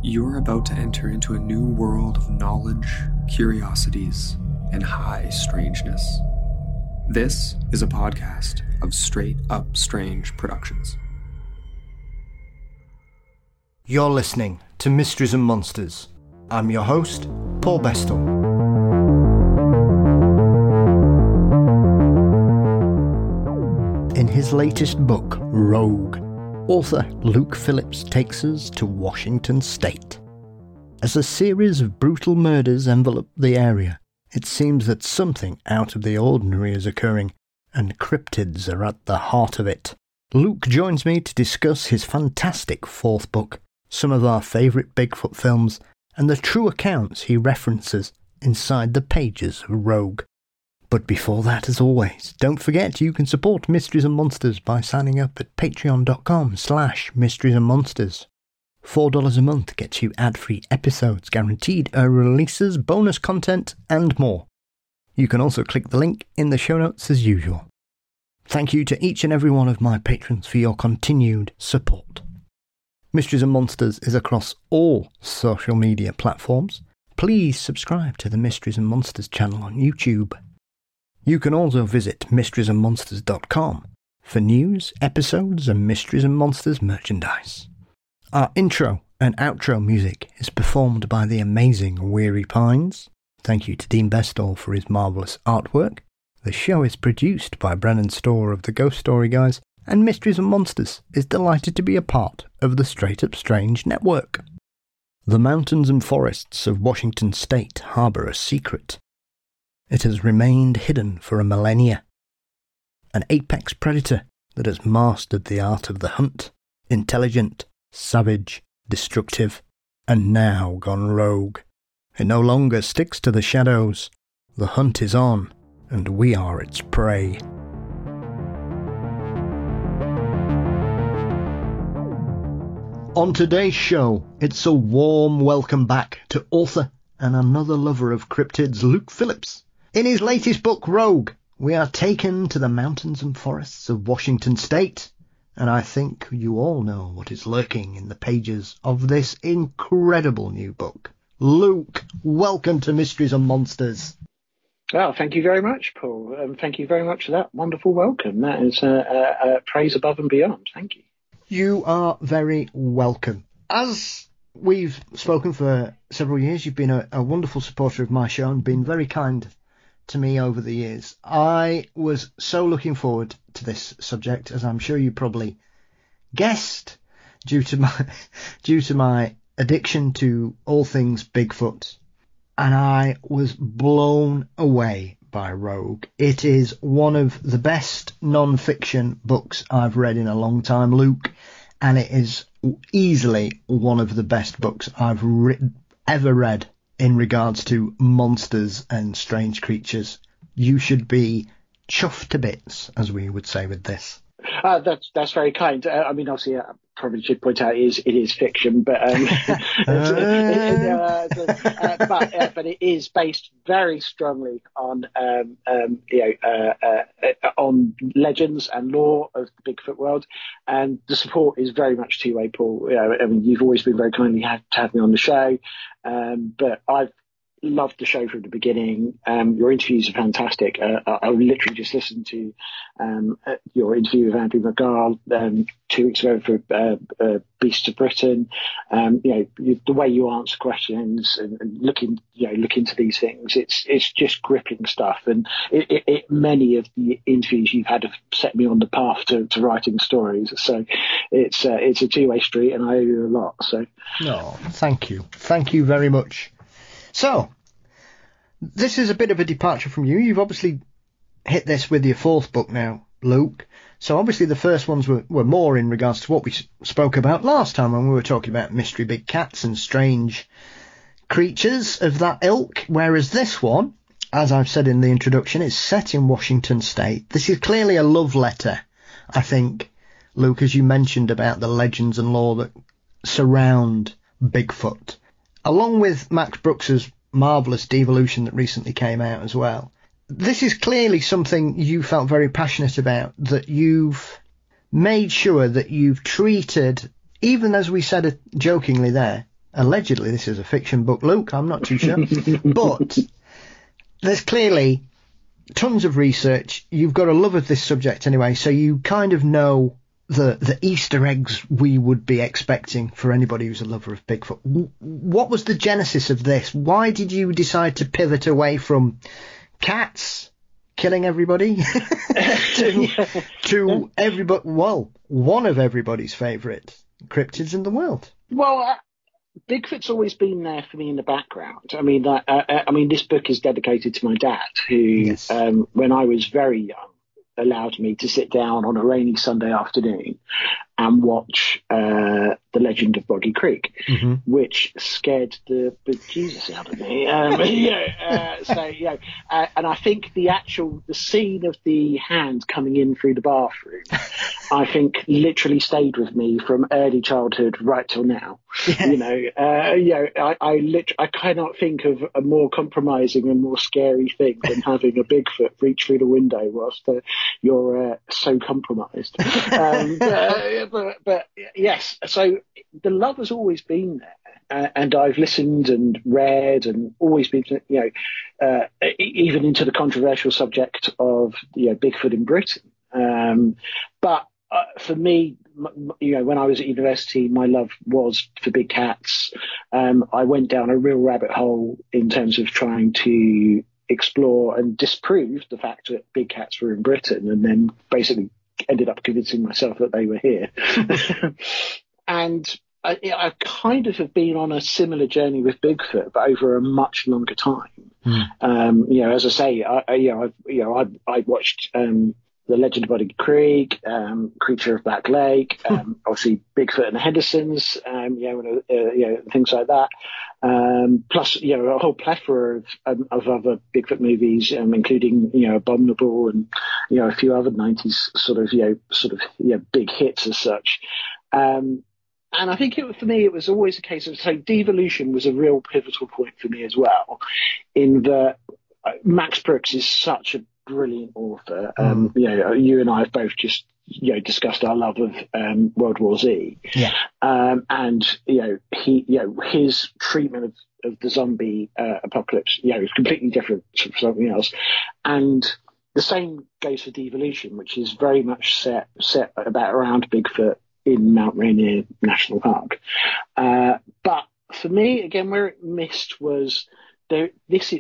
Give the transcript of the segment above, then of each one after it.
You're about to enter into a new world of knowledge, curiosities, and high strangeness. This is a podcast of Straight Up Strange Productions. You're listening to Mysteries and Monsters. I'm your host, Paul Bestel. In his latest book, Rogue, author Luke Phillips takes us to Washington State. As a series of brutal murders envelop the area, it seems that something out of the ordinary is occurring, and cryptids are at the heart of it. Luke joins me to discuss his fantastic fourth book, some of our favourite Bigfoot films, and the true accounts he references inside the pages of Rogue. But before that, as always, don't forget you can support Mysteries and Monsters by signing up at patreon.com/Mysteries and Monsters. $4 a month gets you ad-free episodes, guaranteed releases, bonus content, and more. You can also click the link in the show notes as usual. Thank you to each and every one of my patrons for your continued support. Mysteries and Monsters is across all social media platforms. Please subscribe to the Mysteries and Monsters channel on YouTube. You can also visit mysteriesandmonsters.com for news, episodes, and Mysteries and Monsters merchandise. Our intro and outro music is performed by the amazing Weary Pines. Thank you to Dean Bestall for his marvellous artwork. The show is produced by Brennan Storr of the Ghost Story Guys, and Mysteries and Monsters is delighted to be a part of the Straight Up Strange network. The mountains and forests of Washington State harbour a secret. It has remained hidden for a millennia. An apex predator that has mastered the art of the hunt, intelligent, savage, destructive, and now gone rogue. It no longer sticks to the shadows. The hunt is on, and we are its prey. On today's show, it's a warm welcome back to author and another lover of cryptids, Luke Phillips. In his latest book, Rogue, we are taken to the mountains and forests of Washington State, and I think you all know what is lurking in the pages of this incredible new book. Luke, welcome to Mysteries and Monsters. Well, thank you very much, Paul. Thank you very much for that wonderful welcome. That is praise above and beyond. Thank you. You are very welcome. As we've spoken for several years, you've been a wonderful supporter of my show and been very kind to me over the years. I was so looking forward to this subject, as I'm sure you probably guessed, due to my addiction to all things Bigfoot, and I was blown away by Rogue. It is one of the best non-fiction books I've read in a long time, Luke, and it is easily one of the best books I've ever read in regards to monsters and strange creatures. You should be chuffed to bits, as we would say with this. That's very kind. I mean, obviously, I probably should point out it is fiction, but but it is based very strongly on on legends and lore of the Bigfoot world, and the support is very much two-way, Paul. I mean, you've always been very kindly to have me on the show, but I've loved the show from the beginning. Your interviews are fantastic. I literally just listened to your interview with Andrew McGarl 2 weeks ago for Beasts of Britain. The way you answer questions and look into these things, it's just gripping stuff. And many of the interviews you've had have set me on the path to writing stories. So it's a two-way street, and I owe you a lot. So no, thank you very much. So, this is a bit of a departure from you. You've obviously hit this with your fourth book now, Luke. So obviously the first ones were more in regards to what we spoke about last time when we were talking about mystery big cats and strange creatures of that ilk. Whereas this one, as I've said in the introduction, is set in Washington State. This is clearly a love letter, I think, Luke, as you mentioned about the legends and lore that surround Bigfoot. Along with Max Brooks's marvellous Devolution that recently came out as well. This is clearly something you felt very passionate about, that you've made sure that you've treated, even as we said jokingly there, Allegedly, this is a fiction book, Luke. I'm not too sure. But there's clearly tons of research. You've got a love of this subject anyway, so you kind of know the Easter eggs we would be expecting for anybody who's a lover of Bigfoot. What was the genesis of this? Why did you decide to pivot away from cats killing everybody to everybody? Well, one of everybody's favourite cryptids in the world. Well, Bigfoot's always been there for me in the background. I mean, this book is dedicated to my dad, who, Yes. when I was very young, allowed me to sit down on a rainy Sunday afternoon and watch The Legend of Boggy Creek, which scared the bejesus out of me. And I think the scene of the hand coming in through the bathroom, I think literally stayed with me from early childhood right till now. I cannot think of a more compromising and more scary thing than having a Bigfoot reach through the window whilst you're so compromised. But yes, so the love has always been there, and I've listened and read and always been, even into the controversial subject of Bigfoot in Britain. But for me, when I was at university, my love was for big cats. I went down a real rabbit hole in terms of trying to explore and disprove the fact that big cats were in Britain, and then basically ended up convincing myself that they were here. And I kind of have been on a similar journey with Bigfoot, but over a much longer time. As I say, I watched The Legend of Boggy Creek, Creature of Black Lake, obviously Bigfoot and the Hendersons, things like that. Plus, a whole plethora of other Bigfoot movies, including, Abominable and, a few other 90s big hits as such. And I think for me, it was always a case of, so devolution was a real pivotal point for me as well, in that Max Brooks is such a brilliant author. You and I have both just discussed our love of World War Z. Yeah. And his treatment of the zombie apocalypse is completely different from something else. And the same goes for devolution, which is very much set around Bigfoot in Mount Rainier National Park. But for me, again, where it missed was the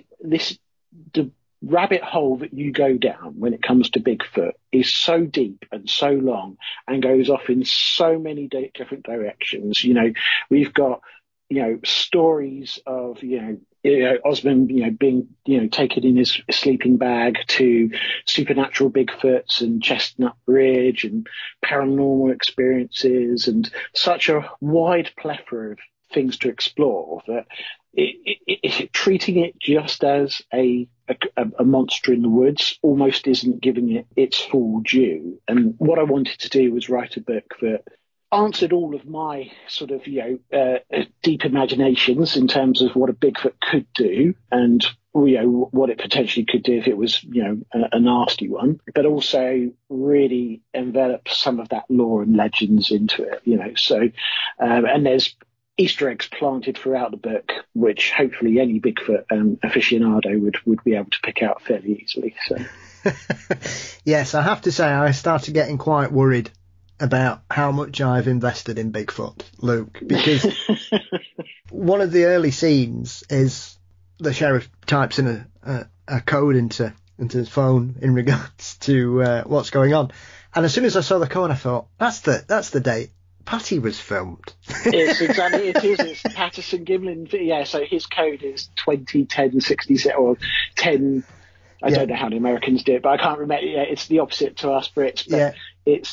rabbit hole that you go down when it comes to Bigfoot is so deep and so long and goes off in so many different directions. We've got, stories of, Osmond, being, taken in his sleeping bag, to supernatural Bigfoots and Chestnut Ridge and paranormal experiences, and such a wide plethora of things to explore that treating it just as a monster in the woods almost isn't giving it its full due. And what I wanted to do was write a book that answered all of my sort of, deep imaginations in terms of what a Bigfoot could do and, what it potentially could do if it was, a nasty one, but also really envelop some of that lore and legends into it, So, and there's Easter eggs planted throughout the book, which hopefully any Bigfoot aficionado would be able to pick out fairly easily. So, yes, I have to say I started getting quite worried about how much I've invested in Bigfoot, Luke, because one of the early scenes is the sheriff types in a code into his phone in regards to what's going on, and as soon as I saw the code, I thought that's the date Patty was filmed. It's exactly, it is. It's Patterson Gimlin. Yeah, so his code is 201067 or 10. I don't know how the Americans do it, but I can't remember. Yeah, it's the opposite to us Brits. But it's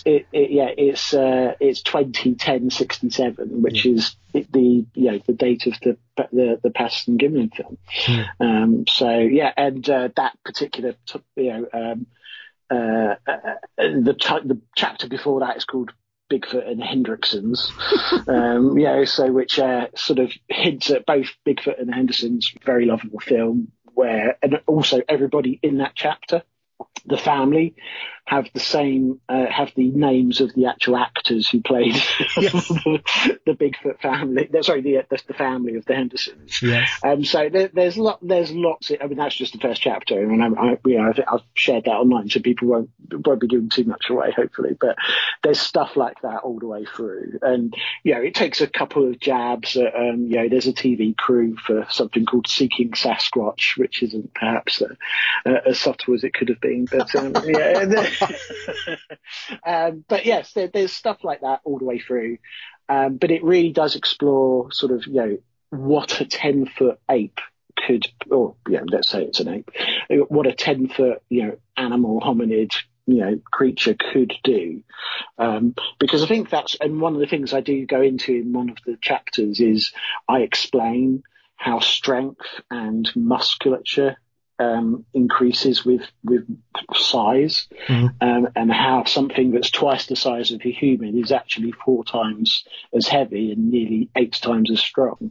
201067, which is the date of the Patterson Gimlin film. That particular the chapter before that is called Bigfoot and Hendricksons, which sort of hints at both Bigfoot and Henderson's very lovable film, and also everybody in that chapter, the family, have the names of the actual actors who played the Bigfoot family. Sorry, the family of the Hendersons. Yes. So there's lots. I mean, that's just the first chapter, and I've shared that online, so people won't be giving too much away, hopefully. But there's stuff like that all the way through, and it takes a couple of jabs at, there's a TV crew for something called Seeking Sasquatch, which isn't perhaps as subtle as it could have been, but but yes, there's stuff like that all the way through, but it really does explore sort of what a 10-foot ape could, or let's say it's an ape, what a 10-foot animal hominid creature could do, because I think that's, and one of the things I do go into in one of the chapters is I explain how strength and musculature increases with size, and how something that's twice the size of a human is actually 4 times as heavy and nearly 8 times as strong.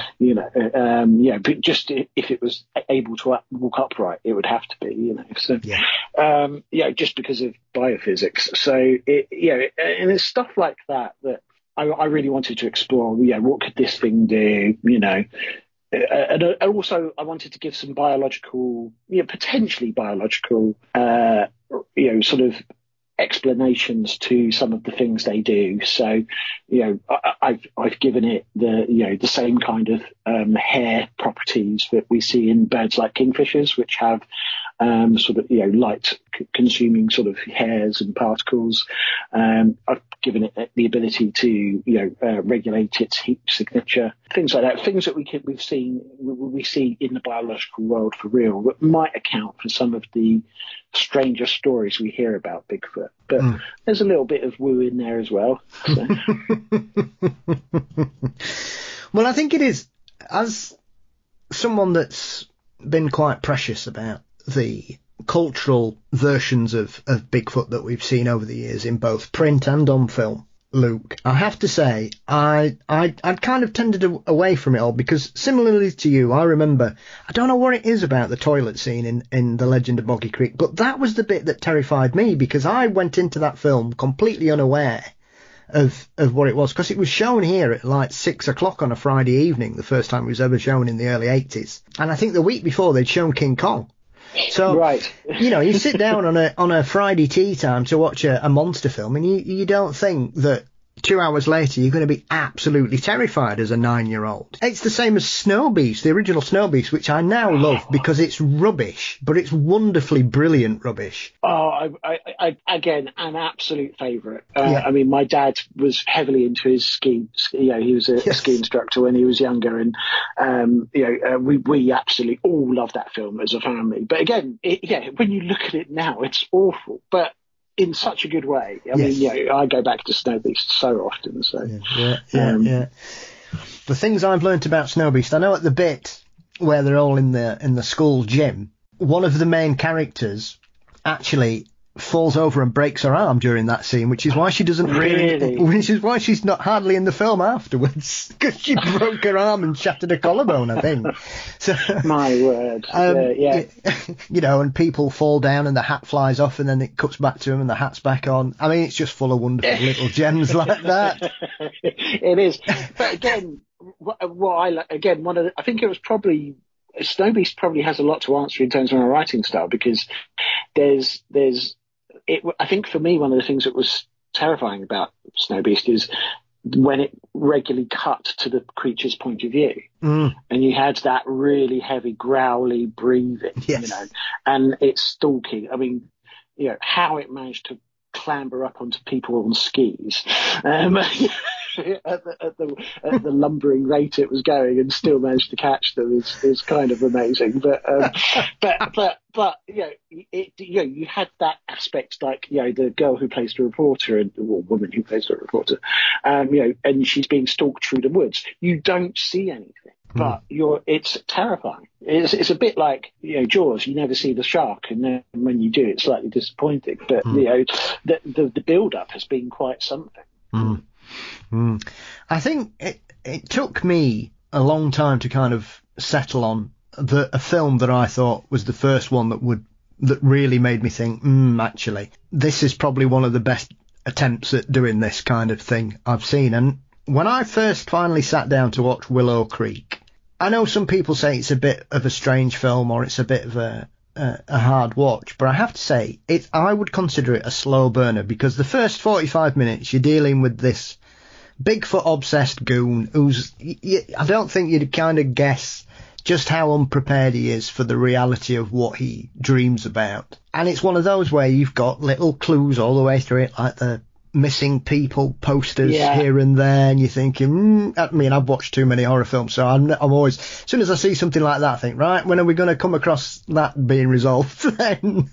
But just if it was able to walk upright, it would have to be, So, just because of biophysics. So, and it's stuff like that I really wanted to explore. What could this thing do? And also, I wanted to give some biological, potentially biological, sort of explanations to some of the things they do. So, I've given it the same kind of hair properties that we see in birds like kingfishers, which have sort of light consuming sort of hairs and particles. I've given it the ability to regulate its heat signature, things like that, things that we see in the biological world for real, that might account for some of the stranger stories we hear about Bigfoot. But there's a little bit of woo in there as well. So. Well, I think it is, as someone that's been quite precious about the cultural versions of Bigfoot that we've seen over the years in both print and on film, Luke, I have to say I'd kind of tended away from it all, because similarly to you, I remember, I don't know what it is about the toilet scene in The Legend of Boggy Creek, but that was the bit that terrified me, because I went into that film completely unaware of what it was, because it was shown here at like 6 o'clock on a Friday evening, the first time it was ever shown in the early 80s, and I think the week before they'd shown King Kong. So, right. You sit down on a Friday tea time to watch a monster film, and you don't think that 2 hours later you're going to be absolutely terrified as a 9-year-old. It's the same as Snow Beast, the original Snow Beast, which I now love because it's rubbish, but it's wonderfully brilliant rubbish. Oh, I again, an absolute favourite. I mean, my dad was heavily into his ski. He was a ski instructor when he was younger, and we absolutely all loved that film as a family. But again, when you look at it now, it's awful, but in such a good way. I mean, I go back to Snow Beast so often. So yeah. The things I've learnt about Snow Beast, I know at the bit where they're all in the school gym, one of the main characters actually falls over and breaks her arm during that scene, which is why she doesn't which is why she's not hardly in the film afterwards, because she broke her arm and shattered her collarbone, I think. So, my word. And people fall down and the hat flies off, and then it cuts back to them and the hat's back on. I mean, it's just full of wonderful little gems like that. It is. But again, I think it was probably, Snow Beast probably has a lot to answer in terms of my writing style, because I think for me, one of the things that was terrifying about Snow Beast is when it regularly cut to the creature's point of view, and you had that really heavy, growly breathing, and it's stalking. I mean, how it managed to clamber up onto people on skis at the lumbering rate it was going, and still managed to catch them is kind of amazing. But you had that aspect, like the girl who plays the reporter, or woman who plays the reporter, and she's being stalked through the woods. You don't see anything, but it's terrifying. It's a bit like Jaws. You never see the shark, and then when you do, it's slightly disappointing. But the build up has been quite something. I think it took me a long time to kind of settle on a film that I thought was the first one that would that really made me think, actually, this is probably one of the best attempts at doing this kind of thing I've seen. And when I first finally sat down to watch Willow Creek, I know some people say it's a bit of a strange film or it's a bit of a hard watch, but I have to say, I would consider it a slow burner, because the first 45 minutes you're dealing with this Bigfoot-obsessed goon who's... I don't think you'd kind of guess just how unprepared he is for the reality of what he dreams about. And it's one of those where you've got little clues all the way through it, like the missing people posters here and there, and you're thinking, I mean, I've watched too many horror films, so I'm always, as soon as I see something like that, I think, right, when are we going to come across that being resolved then?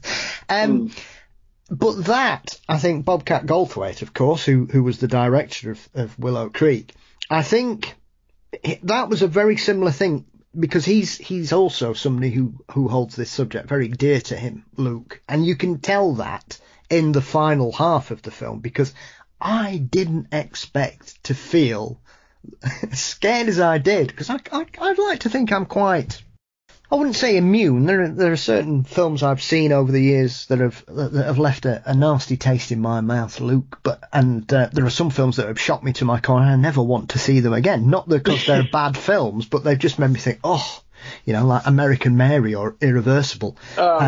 But that, I think, Bobcat Goldthwait, of course, who was the director of Willow Creek, I think that was a very similar thing, because he's also somebody who holds this subject very dear to him, Luke, and you can tell that in the final half of the film, because I didn't expect to feel as scared as I did, because I'd like to think I'm quite, I wouldn't say immune. There are certain films I've seen over the years that have left a nasty taste in my mouth, Luke. There are some films that have shocked me to my core, and I never want to see them again. Not because they're bad films, but they've just made me think, like American Mary or Irreversible.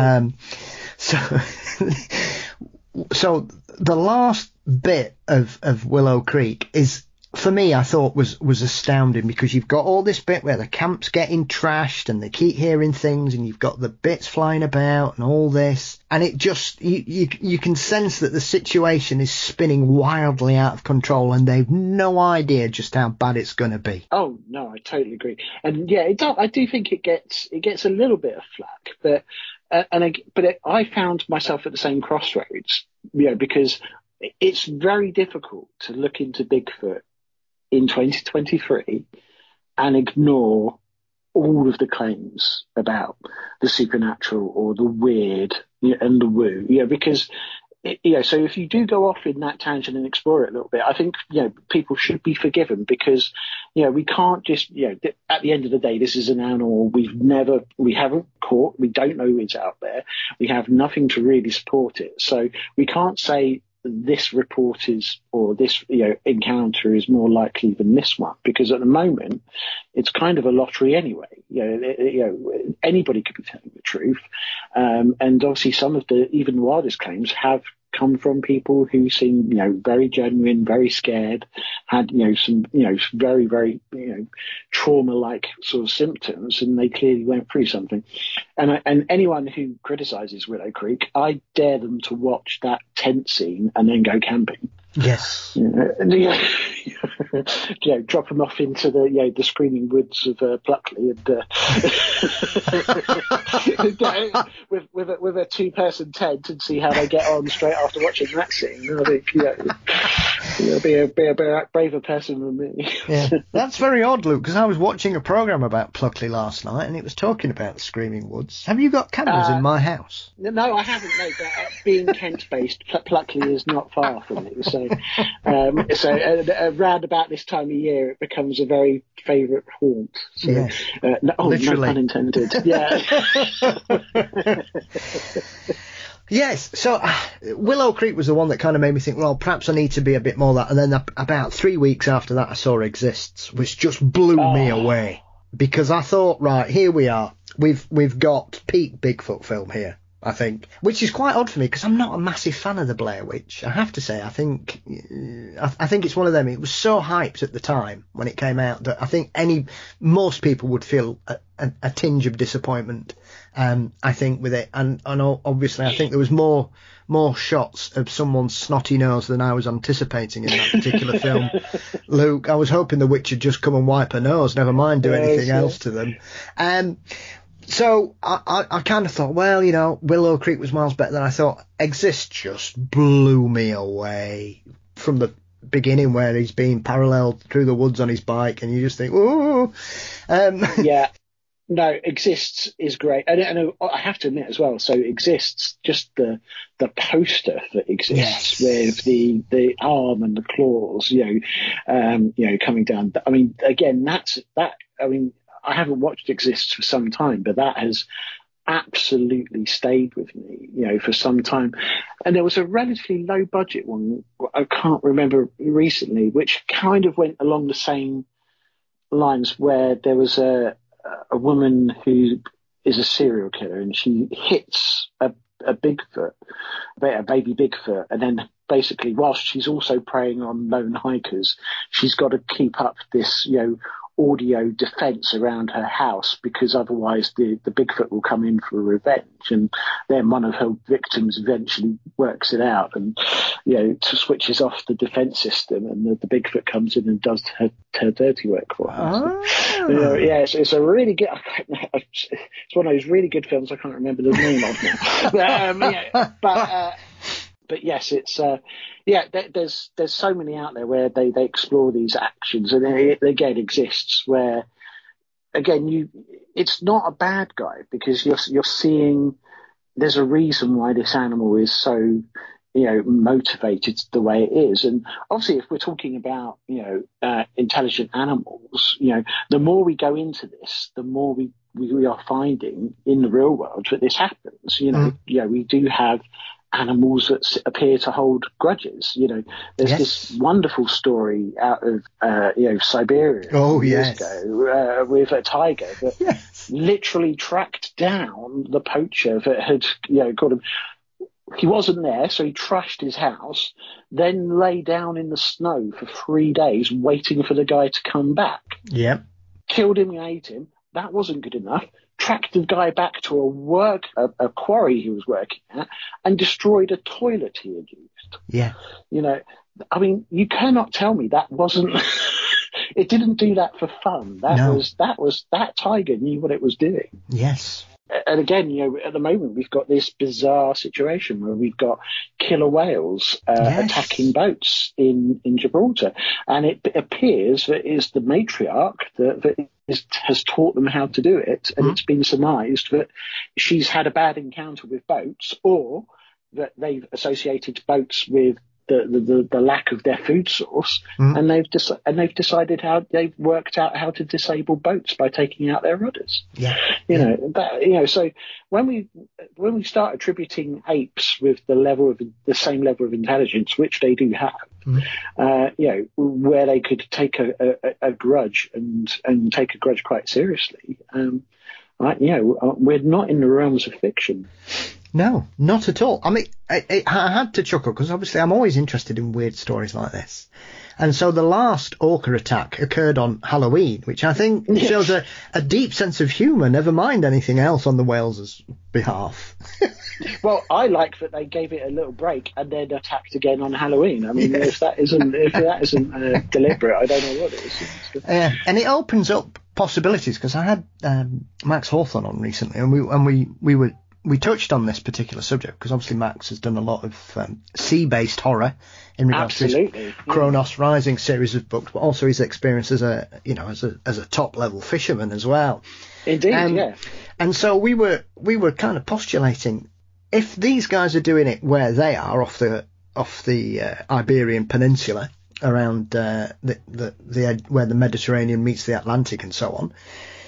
So the last bit of Willow Creek is, for me, I thought was astounding, because you've got all this bit where the camp's getting trashed and they keep hearing things, and you've got the bits flying about and all this, and it just, you can sense that the situation is spinning wildly out of control, and they've no idea just how bad it's going to be. Oh no, I totally agree, and I do think it gets a little bit of flack, but I found myself at the same crossroads, because it's very difficult to look into Bigfoot in 2023 and ignore all of the claims about the supernatural or the weird and the woo, because so if you do go off in that tangent and explore it a little bit, I think people should be forgiven, because we can't just at the end of the day, this is an animal we haven't caught, we don't know it's out there, we have nothing to really support it, so we can't say this report is, or this encounter is more likely than this one, because at the moment it's kind of a lottery anyway. Anybody could be telling the truth, and obviously some of the even wildest claims have come from people who seem very genuine, very scared, had some very very trauma like sort of symptoms, and they clearly went through something. And anyone who criticizes Willow Creek, I dare them to watch that tent scene and then go camping. Yes. Drop them off into the screaming woods of Pluckley, and with a 2-person tent, and see how they get on straight after watching that scene. I think be a braver person than me. Yeah, that's very odd, Luke, because I was watching a program about Pluckley last night, and it was talking about the screaming woods. Have you got cameras in my house? No, I haven't. No, but being Kent-based, Pluckley is not far from me. So, around about this time of year, it becomes a very favourite haunt. So, yes. Literally. No pun intended. Yeah. Yes, so Willow Creek was the one that kind of made me think, well, perhaps I need to be a bit more that. And then about 3 weeks after that, I saw Exists, which just blew me away. Because I thought, right, here we are. We've got peak Bigfoot film here, I think. Which is quite odd for me, because I'm not a massive fan of the Blair Witch. I have to say, I think it's one of them. It was so hyped at the time when it came out that I think most people would feel a tinge of disappointment. I think with it, and obviously I think there was more shots of someone's snotty nose than I was anticipating in that particular film. Luke, I was hoping the witch would just come and wipe her nose, never mind do anything else to them. So I kind of thought, well, Willow Creek was miles better than I thought. Exists just blew me away from the beginning, where he's being paralleled through the woods on his bike, and you just think, ooh. Yeah. No, Exists is great, and I have to admit as well. So Exists, just the poster that exists, with the arm and the claws, coming down. I mean, again, I haven't watched Exists for some time, but that has absolutely stayed with me, for some time. And there was a relatively low budget one, I can't remember recently, which kind of went along the same lines, where there was a woman who is a serial killer, and she hits a Bigfoot, a baby Bigfoot, and then basically, whilst she's also preying on lone hikers, she's got to keep up this, audio defense around her house, because otherwise the Bigfoot will come in for revenge. And then one of her victims eventually works it out and, switches off the defense system, and the Bigfoot comes in and does her dirty work for her. So, it's a really good, it's one of those really good films I can't remember the name of now. But yes, it's there's so many out there where they explore these actions, and it again exists where, again, it's not a bad guy, because you're seeing there's a reason why this animal is so motivated the way it is. And obviously, if we're talking about intelligent animals, the more we go into this, the more we are finding in the real world that this happens. We do have animals that appear to hold grudges. There's this wonderful story out of Siberia years ago with a tiger that literally tracked down the poacher that had got him. He wasn't there, so he trashed his house, then lay down in the snow for 3 days waiting for the guy to come back. Yep. Killed him and ate him. That wasn't good enough. Tracked the guy back to a quarry he was working at, and destroyed a toilet he had used. Yeah. You cannot tell me that wasn't it didn't do that for fun. That tiger knew what it was doing. Yes. And again, at the moment we've got this bizarre situation where we've got killer whales attacking boats in Gibraltar, and it appears that it's the matriarch that has taught them how to do it, and it's been surmised that she's had a bad encounter with boats, or that they've associated boats with the lack of their food source, and they've decided how they've worked out how to disable boats by taking out their rudders. So when we start attributing apes with the same level of intelligence, which they do have, where they could take a grudge and take a grudge quite seriously, we're not in the realms of fiction. No, not at all. I mean, I had to chuckle because obviously I'm always interested in weird stories like this. And so the last orca attack occurred on Halloween, which I think shows a deep sense of humour, never mind anything else on the whales' behalf. Well, I like that they gave it a little break and then attacked again on Halloween. I mean, if that isn't deliberate, I don't know what it is. And it opens up possibilities, because I had Max Hawthorne on recently, and we touched on this particular subject because obviously Max has done a lot of sea-based horror in regards to his Kronos Rising series of books, but also his experience as a top-level fisherman as well. Indeed, And so we were kind of postulating, if these guys are doing it where they are off the Iberian Peninsula, around where the Mediterranean meets the Atlantic and so on,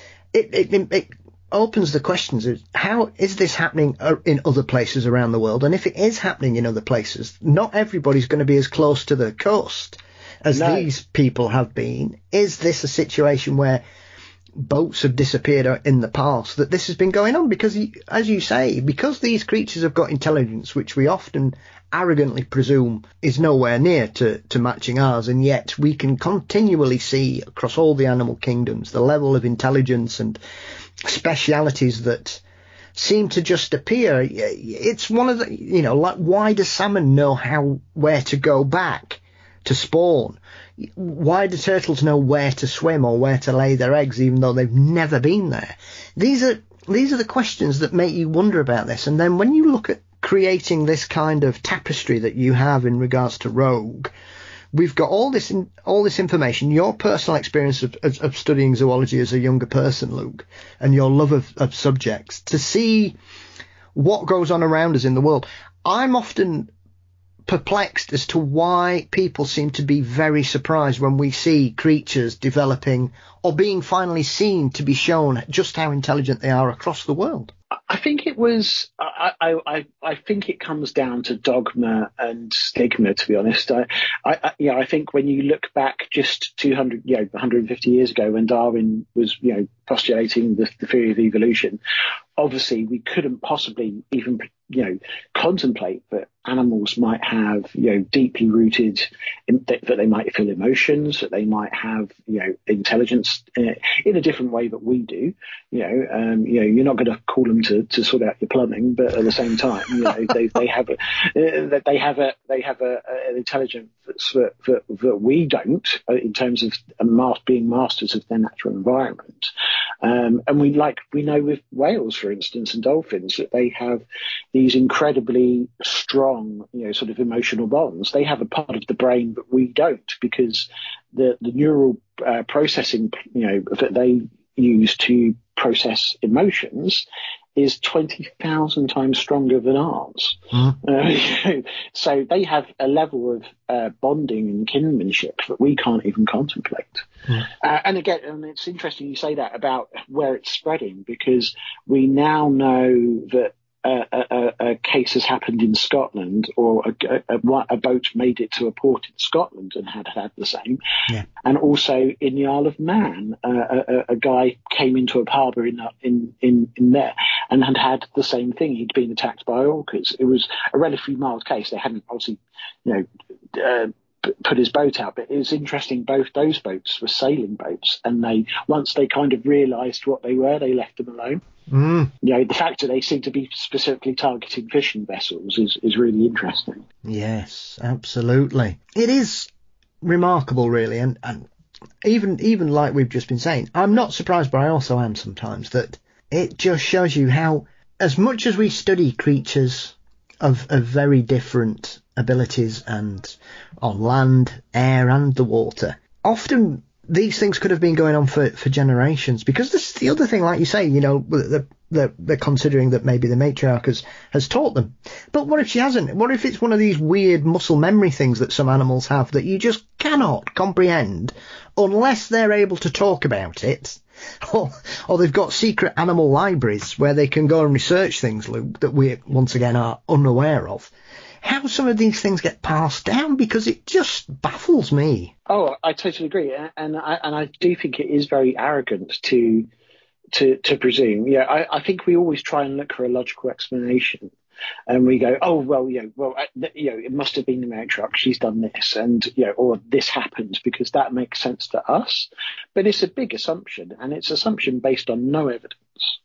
it opens the questions of how is this happening in other places around the world, and if it is happening in other places, not everybody's going to be as close to the coast as these people have been. Is this a situation where boats have disappeared in the past, that this has been going on? Because, as you say, because these creatures have got intelligence which we often arrogantly presume is nowhere near to matching ours, and yet we can continually see across all the animal kingdoms the level of intelligence and specialities that seem to just appear. It's one of the, like, why does salmon know where to go back to spawn? Why do turtles know where to swim or where to lay their eggs, even though they've never been there? These are the questions that make you wonder about this. And then when you look at creating this kind of tapestry that you have in regards to Rogue, we've got all this information, your personal experience of studying zoology as a younger person, Luke, and your love of subjects, to see what goes on around us in the world. I'm often perplexed as to why people seem to be very surprised when we see creatures developing or being finally seen to be shown just how intelligent they are across the world. I think it was. I think it comes down to dogma and stigma. To be honest, I think when you look back just 150 years ago, when Darwin was, postulating the theory of evolution, obviously we couldn't possibly even, contemplate that animals might have, deeply rooted, that they might feel emotions, that they might have, intelligence in a different way that we do. You're not going to call them to sort out your plumbing, but at the same time, they have an intelligence that we don't, in terms of being masters of their natural environment. And we know with whales, for instance, and dolphins, that they have these incredibly strong, sort of emotional bonds. They have a part of the brain that we don't, because the neural processing, that they use to process emotions is 20,000 times stronger than ours. So they have a level of bonding and kinship that we can't even contemplate. And again, it's interesting you say that about where it's spreading, because we now know that a case has happened in Scotland, or a boat made it to a port in Scotland and had the same. Yeah. And also in the Isle of Man, a guy came into a harbour in there and had the same thing. He'd been attacked by orcas. It was a relatively mild case. They hadn't obviously, put his boat out, but it was interesting. Both those boats were sailing boats, and once they kind of realised what they were, they left them alone. The fact that they seem to be specifically targeting fishing vessels is really interesting. Yes, absolutely. It is remarkable, really, and even like we've just been saying, I'm not surprised, but I also am sometimes, that it just shows you how, as much as we study creatures of very different abilities, and on land, air, and the water, often these things could have been going on for generations. Because this is the other thing, like you say, they're considering that maybe the matriarch has taught them. But what if she hasn't? What if it's one of these weird muscle memory things that some animals have that you just cannot comprehend unless they're able to talk about it? Or they've got secret animal libraries where they can go and research things, Luke, that we once again are unaware of. How some of these things get passed down, because it just baffles me. Oh, I totally agree, and I do think it is very arrogant to presume. I think we always try and look for a logical explanation, and we go, oh well, it must have been the matriarch. She's done this, and or this happens because that makes sense to us. But it's a big assumption, and it's an assumption based on no evidence.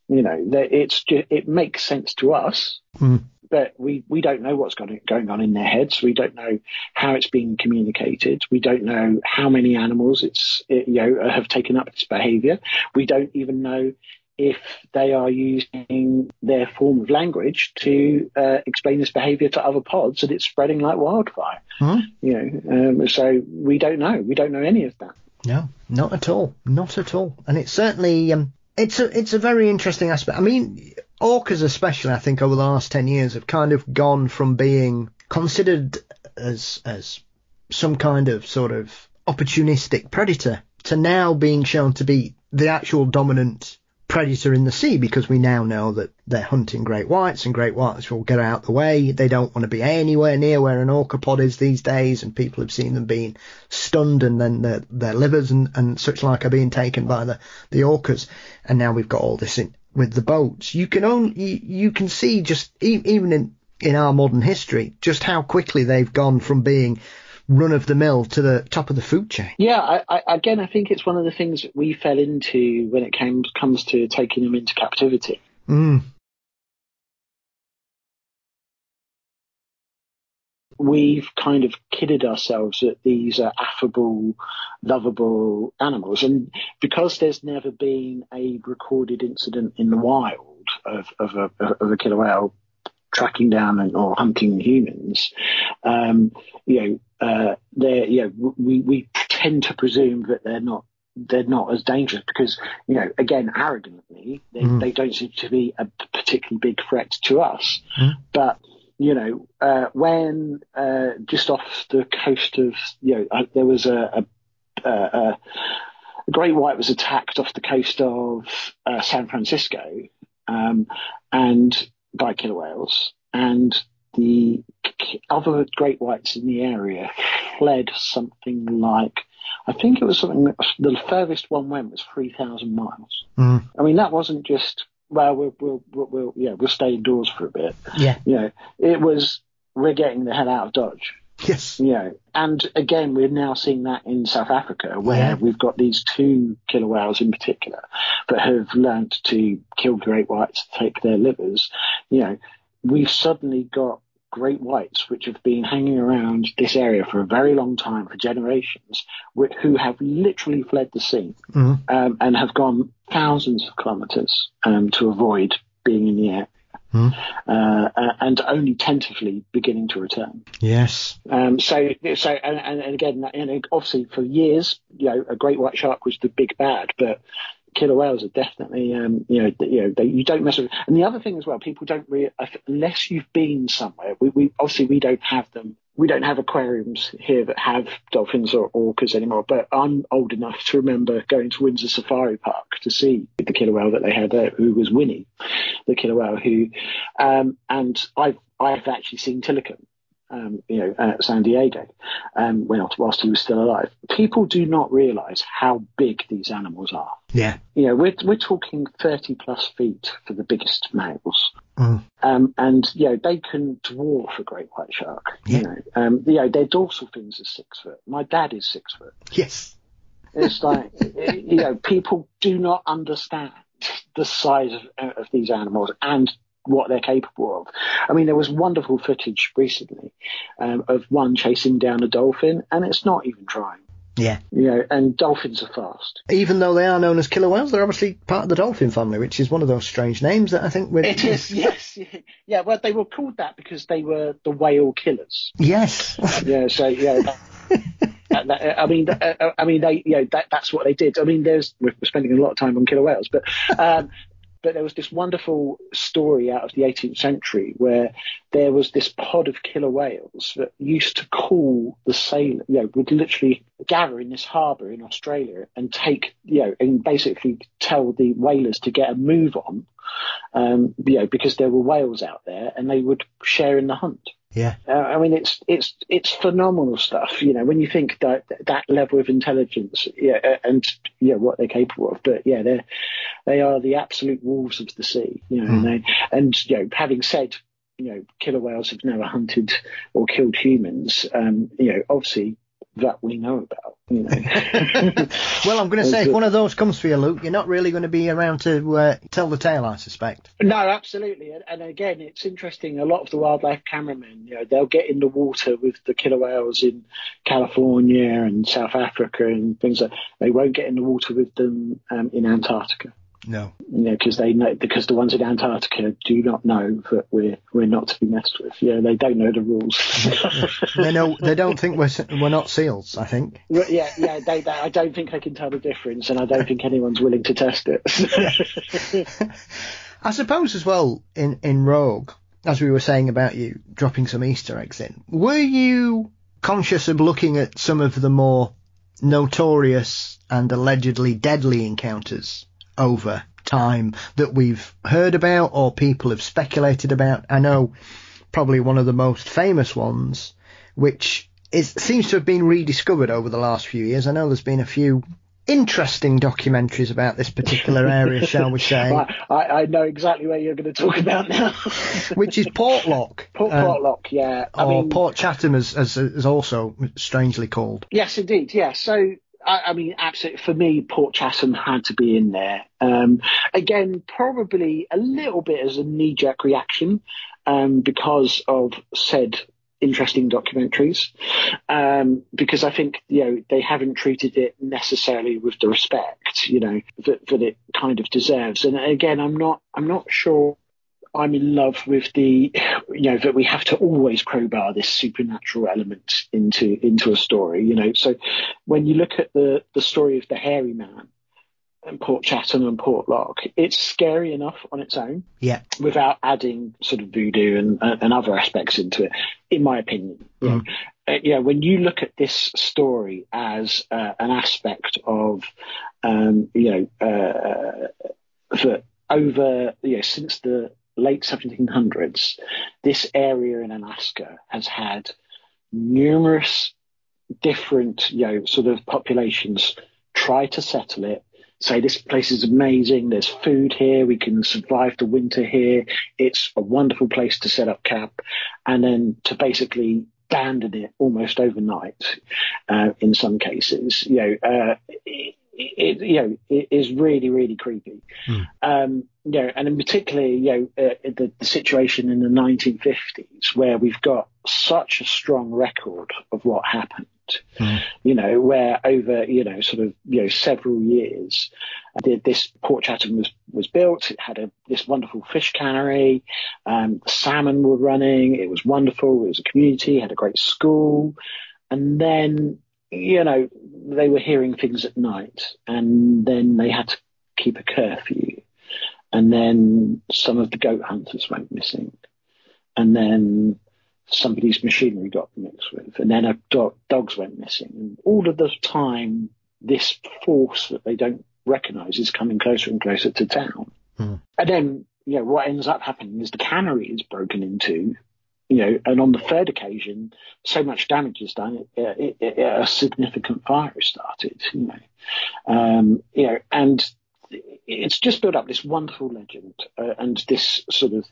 It makes sense to us. But we don't know what's going on in their heads. We don't know how it's being communicated. We don't know how many animals have taken up its behaviour. We don't even know if they are using their form of language to explain this behaviour to other pods, and it's spreading like wildfire. So we don't know. We don't know any of that. No, not at all. Not at all. And it's certainly it's a very interesting aspect. I mean, orcas especially, I think, over the last 10 years have kind of gone from being considered as some kind of sort of opportunistic predator to now being shown to be the actual dominant predator in the sea, because we now know that they're hunting great whites, and great whites will get out the way. They don't want to be anywhere near where an orca pod is these days, and people have seen them being stunned, and then their livers and such like are being taken by the orcas. And now we've got all this with the boats. You can see just even in our modern history just how quickly they've gone from being run of the mill to the top of the food chain. Yeah, I think it's one of the things that we fell into when it comes to taking them into captivity. We've kind of kidded ourselves that these are affable, lovable animals, and because there's never been a recorded incident in the wild of a killer whale tracking down or hunting humans, we tend to presume that they're not as dangerous because, again, arrogantly, they don't seem to be a particularly big threat to us. But when just off the coast of, there was a great white was attacked off the coast of San Francisco. and by killer whales, and the other great whites in the area fled something like, I think it was something, the furthest one went was 3,000 miles. I mean, that wasn't just, well, we'll stay indoors for a bit. Yeah. It was, we're getting the hell out of Dodge. Yes. And again, we're now seeing that in South Africa, where we've got these 2 killer whales in particular that have learned to kill great whites to take their livers. We've suddenly got great whites which have been hanging around this area for a very long time, for generations, who have literally fled the sea and have gone thousands of kilometres to avoid being in the air. And only tentatively beginning to return. Yes. So again, obviously for years, a great white shark was the big bad, but killer whales are definitely, you don't mess with. And the other thing as well, people don't really, unless you've been somewhere. We obviously don't have them. We don't have aquariums here that have dolphins or orcas anymore, but I'm old enough to remember going to Windsor Safari Park to see the killer whale that they had there, who was Winnie, the killer whale, who, and I've actually seen Tilikum, at San Diego, whilst he was still alive. People do not realise how big these animals are. Yeah. We're talking 30 plus feet for the biggest males. And they can dwarf a great white shark. Their dorsal fins are 6 foot. My dad is 6 foot. Yes. It's like people do not understand the size of these animals and what they're capable of. I mean, there was wonderful footage recently of one chasing down a dolphin, and it's not even trying. Yeah. And dolphins are fast. Even though they are known as killer whales, they're obviously part of the dolphin family, which is one of those strange names that I think it is, yes. Yeah, well, they were called that because they were the whale killers. Yes. That's what they did. I mean, we're spending a lot of time on killer whales, but there was this wonderful story out of the 18th century where there was this pod of killer whales that used to call the sailor, would literally gather in this harbour in Australia and take, and basically tell the whalers to get a move on, because there were whales out there and they would share in the hunt. Yeah. I mean, it's phenomenal stuff, when you think that level of intelligence, and what they're capable of. But they are the absolute wolves of the sea, and having said, killer whales have never hunted or killed humans, obviously that we know about. Well, I'm going to say, if one of those comes for you, Luke, you're not really going to be around to tell the tale, I suspect. No, absolutely. And again, it's interesting. A lot of the wildlife cameramen, they'll get in the water with the killer whales in California and South Africa and things like that. They won't get in the water with them in Antarctica. No. Because the ones in Antarctica do not know that we're not to be messed with. They don't know the rules. They don't think we're not seals, I think. Well, I don't think they can tell the difference, and I don't think anyone's willing to test it. I suppose as well in Rogue, as we were saying about you dropping some Easter eggs in, were you conscious of looking at some of the more notorious and allegedly deadly encounters over time that we've heard about or people have speculated about? I know probably one of the most famous ones, which seems to have been rediscovered over the last few years. I know there's been a few interesting documentaries about this particular area, shall we say. I know exactly where you're going to talk about now. Which is Portlock. Portlock, yeah. Port Chatham is also strangely called. Yes, indeed, yeah. So, I mean, absolutely, for me, Port Chatham had to be in there. Again, probably a little bit as a knee-jerk reaction because of said interesting documentaries, because I think they haven't treated it necessarily with the respect that it kind of deserves. And again, I'm not sure I'm in love with the that we have to always crowbar this supernatural element into a story. So when you look at the story of the hairy man and Port Chatham and Portlock, it's scary enough on its own, without adding sort of voodoo and other aspects into it, in my opinion. When you look at this story as an aspect of that over, since the late 1700s, this area in Alaska has had numerous different, sort of populations try to settle it, say this place is amazing, there's food here, we can survive the winter here, it's a wonderful place to set up camp, and then to basically abandon it almost overnight, in some cases, it is really, really creepy. And in particularly, the situation in the 1950s, where we've got such a strong record of what happened, where over, several years, this Port Chatham was built. It had this wonderful fish cannery. Salmon were running. It was wonderful. It was a community, had a great school. And then, they were hearing things at night, and then they had to keep a curfew. And then some of the goat hunters went missing. And then somebody's machinery got mixed with, and then dogs went missing. And all of the time, this force that they don't recognise is coming closer and closer to town. And then, what ends up happening is the cannery is broken into, and on the third occasion, so much damage is done, a significant fire has started, and it's just built up this wonderful legend, and this sort of,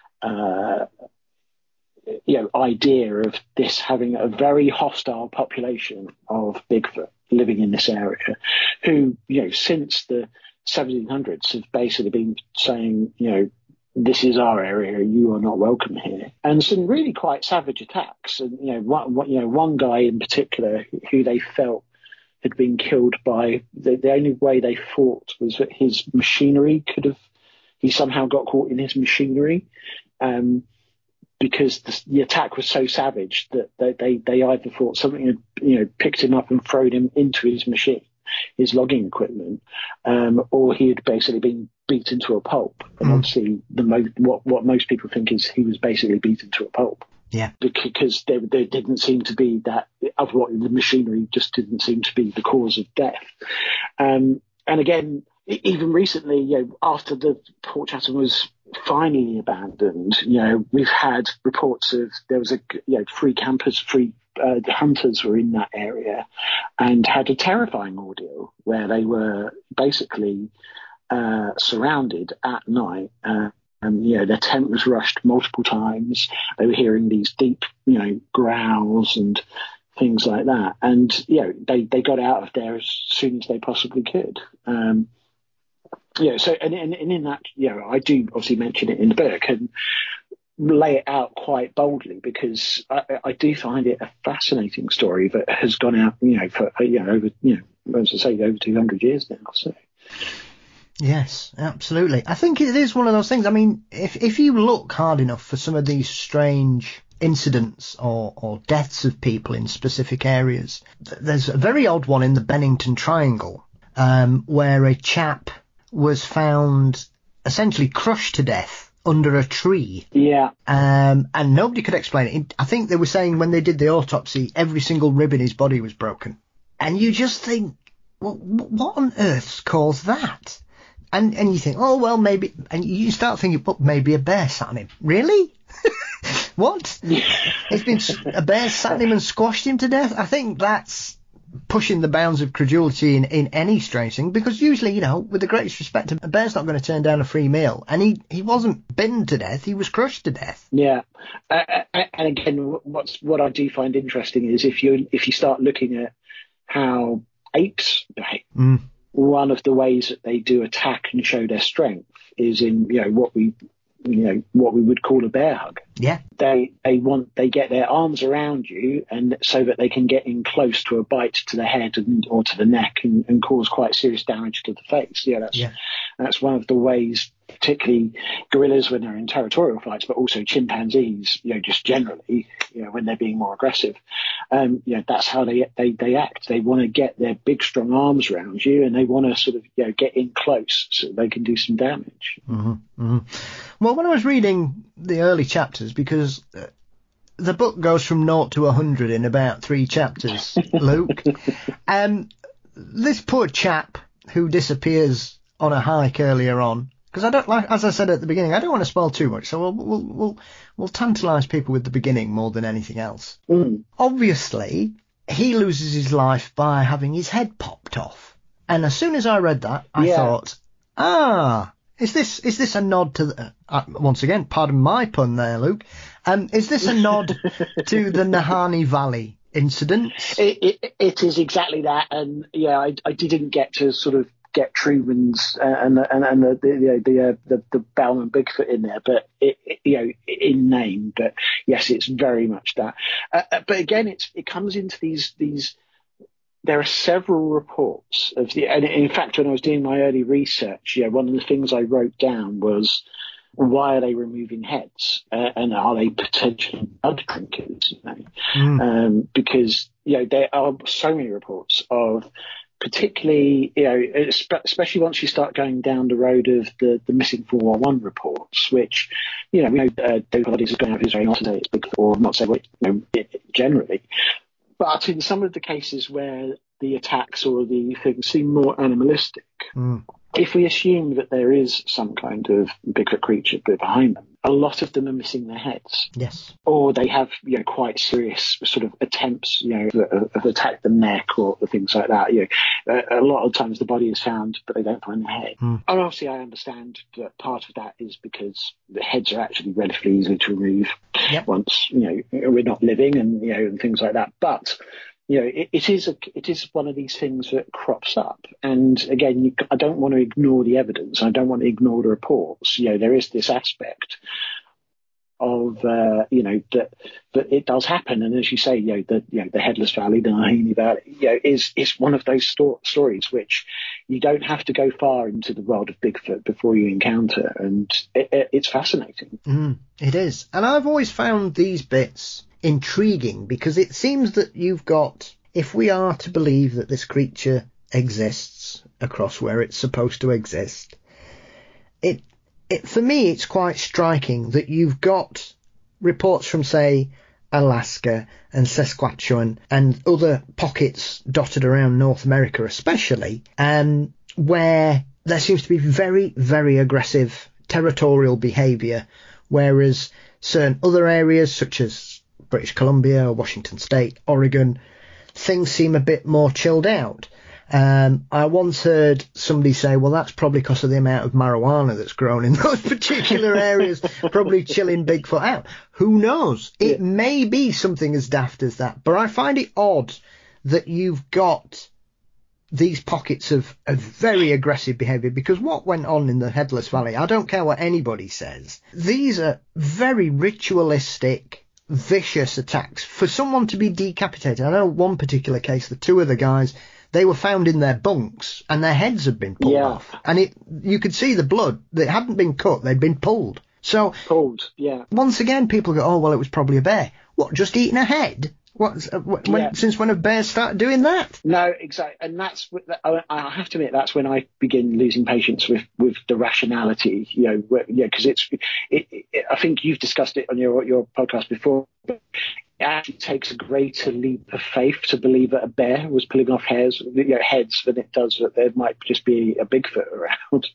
idea of this having a very hostile population of Bigfoot living in this area, who, since the 1700s have basically been saying, this is our area, you are not welcome here. And some really quite savage attacks. And, one guy in particular who they felt had been killed by, the only way they thought was that his machinery he somehow got caught in his machinery. Because the attack was so savage that they either thought something had, picked him up and thrown him into his machine, his logging equipment, or he had basically been beaten to a pulp. And obviously, what most people think is he was basically beaten to a pulp. Yeah, because there didn't seem to be that. Otherwise, the machinery just didn't seem to be the cause of death. And again, even recently, after the Port Chatham was finally abandoned, we've had reports of there was three hunters were in that area and had a terrifying ordeal where they were basically surrounded at night. Their tent was rushed multiple times. They were hearing these deep, growls and things like that. And, they got out of there as soon as they possibly could. So in that, I do obviously mention it in the book and lay it out quite boldly because I do find it a fascinating story that has gone out, for over, as I say, over 200 years now. So. Yes, absolutely. I think it is one of those things. I mean, if you look hard enough for some of these strange incidents or deaths of people in specific areas, there's a very odd one in the Bennington Triangle, where a chap was found essentially crushed to death under a tree. Yeah. And nobody could explain it. I think they were saying when they did the autopsy, every single rib in his body was broken. And you just think, well, what on earth's caused that? And you think, oh, well, maybe... And you start thinking, well, maybe a bear sat on him. Really? What? It's been a bear sat on him and squashed him to death? I think that's pushing the bounds of credulity in any strange thing, because usually, with the greatest respect, a bear's not going to turn down a free meal. And he wasn't bitten to death, he was crushed to death. Yeah. And again, what I do find interesting is if you start looking at how apes behave, one of the ways that they do attack and show their strength is in, what we would call a bear hug. Yeah. They get their arms around you, and so that they can get in close to a bite to the head or to the neck and cause quite serious damage to the face. That's one of the ways, particularly gorillas when they're in territorial fights, but also chimpanzees, just generally, when they're being more aggressive. That's how they act. They want to get their big, strong arms around you, and they want to sort of, get in close so they can do some damage. Well, when I was reading the early chapters, because the book goes from 0 to 100 in about 3 chapters, Luke, this poor chap who disappears on a hike earlier on, Because I don't like, as I said at the beginning, I don't want to spoil too much, so we'll tantalise people with the beginning more than anything else. Obviously, he loses his life by having his head popped off, and as soon as I read that, I thought, is this a nod to the, once again, pardon my pun there, Luke, is this a nod to the Nahanni Valley incident? It is exactly that, and I didn't get to sort of get Truman's and the Bellman Bigfoot in there, but in name. But yes, it's very much that. But again, it comes into these. There are several reports of and in fact, when I was doing my early research, one of the things I wrote down was, why are they removing heads, and are they potentially blood drinkers? Because there are so many reports of, particularly, especially once you start going down the road of the missing 411 reports, which, we know David Bodies is going out of his way not to say it's big, or not say generally. But in some of the cases where the attacks or the things seem more animalistic, if we assume that there is some kind of Bigfoot creature behind them, a lot of them are missing their heads. Yes. Or they have, quite serious sort of attempts, of attack the neck or things like that. A lot of times the body is found, but they don't find the head. And obviously I understand that part of that is because the heads are actually relatively easy to remove once, we're not living and things like that. But it is one of these things that crops up, and again, I don't want to ignore the evidence. I don't want to ignore the reports. There is this aspect of that it does happen, and as you say, the Headless Valley, the Nahanni Valley, is one of those stories which you don't have to go far into the world of Bigfoot before you encounter, and it's fascinating. It is, and I've always found these bits intriguing, because it seems that you've got, if we are to believe that this creature exists across where it's supposed to exist, it for me it's quite striking that you've got reports from, say, Alaska and Saskatchewan and other pockets dotted around North America especially, where there seems to be very, very aggressive territorial behaviour, whereas certain other areas such as British Columbia, Washington State, Oregon, things seem a bit more chilled out. I once heard somebody say, well, that's probably because of the amount of marijuana that's grown in those particular areas, probably chilling Bigfoot out. Who knows? It may be something as daft as that. But I find it odd that you've got these pockets of very aggressive behaviour, because what went on in the Headless Valley, I don't care what anybody says, these are very ritualistic, vicious attacks. For someone to be decapitated, I know one particular case, the two other guys, they were found in their bunks and their heads had been pulled off, and you could see the blood. They hadn't been cut, they'd been pulled. Once again, people go, oh well, it was probably a bear. What, just eating a head? Since when have bears started doing that? No, exactly, and that's I have to admit, that's when I begin losing patience with the rationality. Because I think you've discussed it on your podcast before. But it actually takes a greater leap of faith to believe that a bear was pulling off heads than it does that there might just be a Bigfoot around.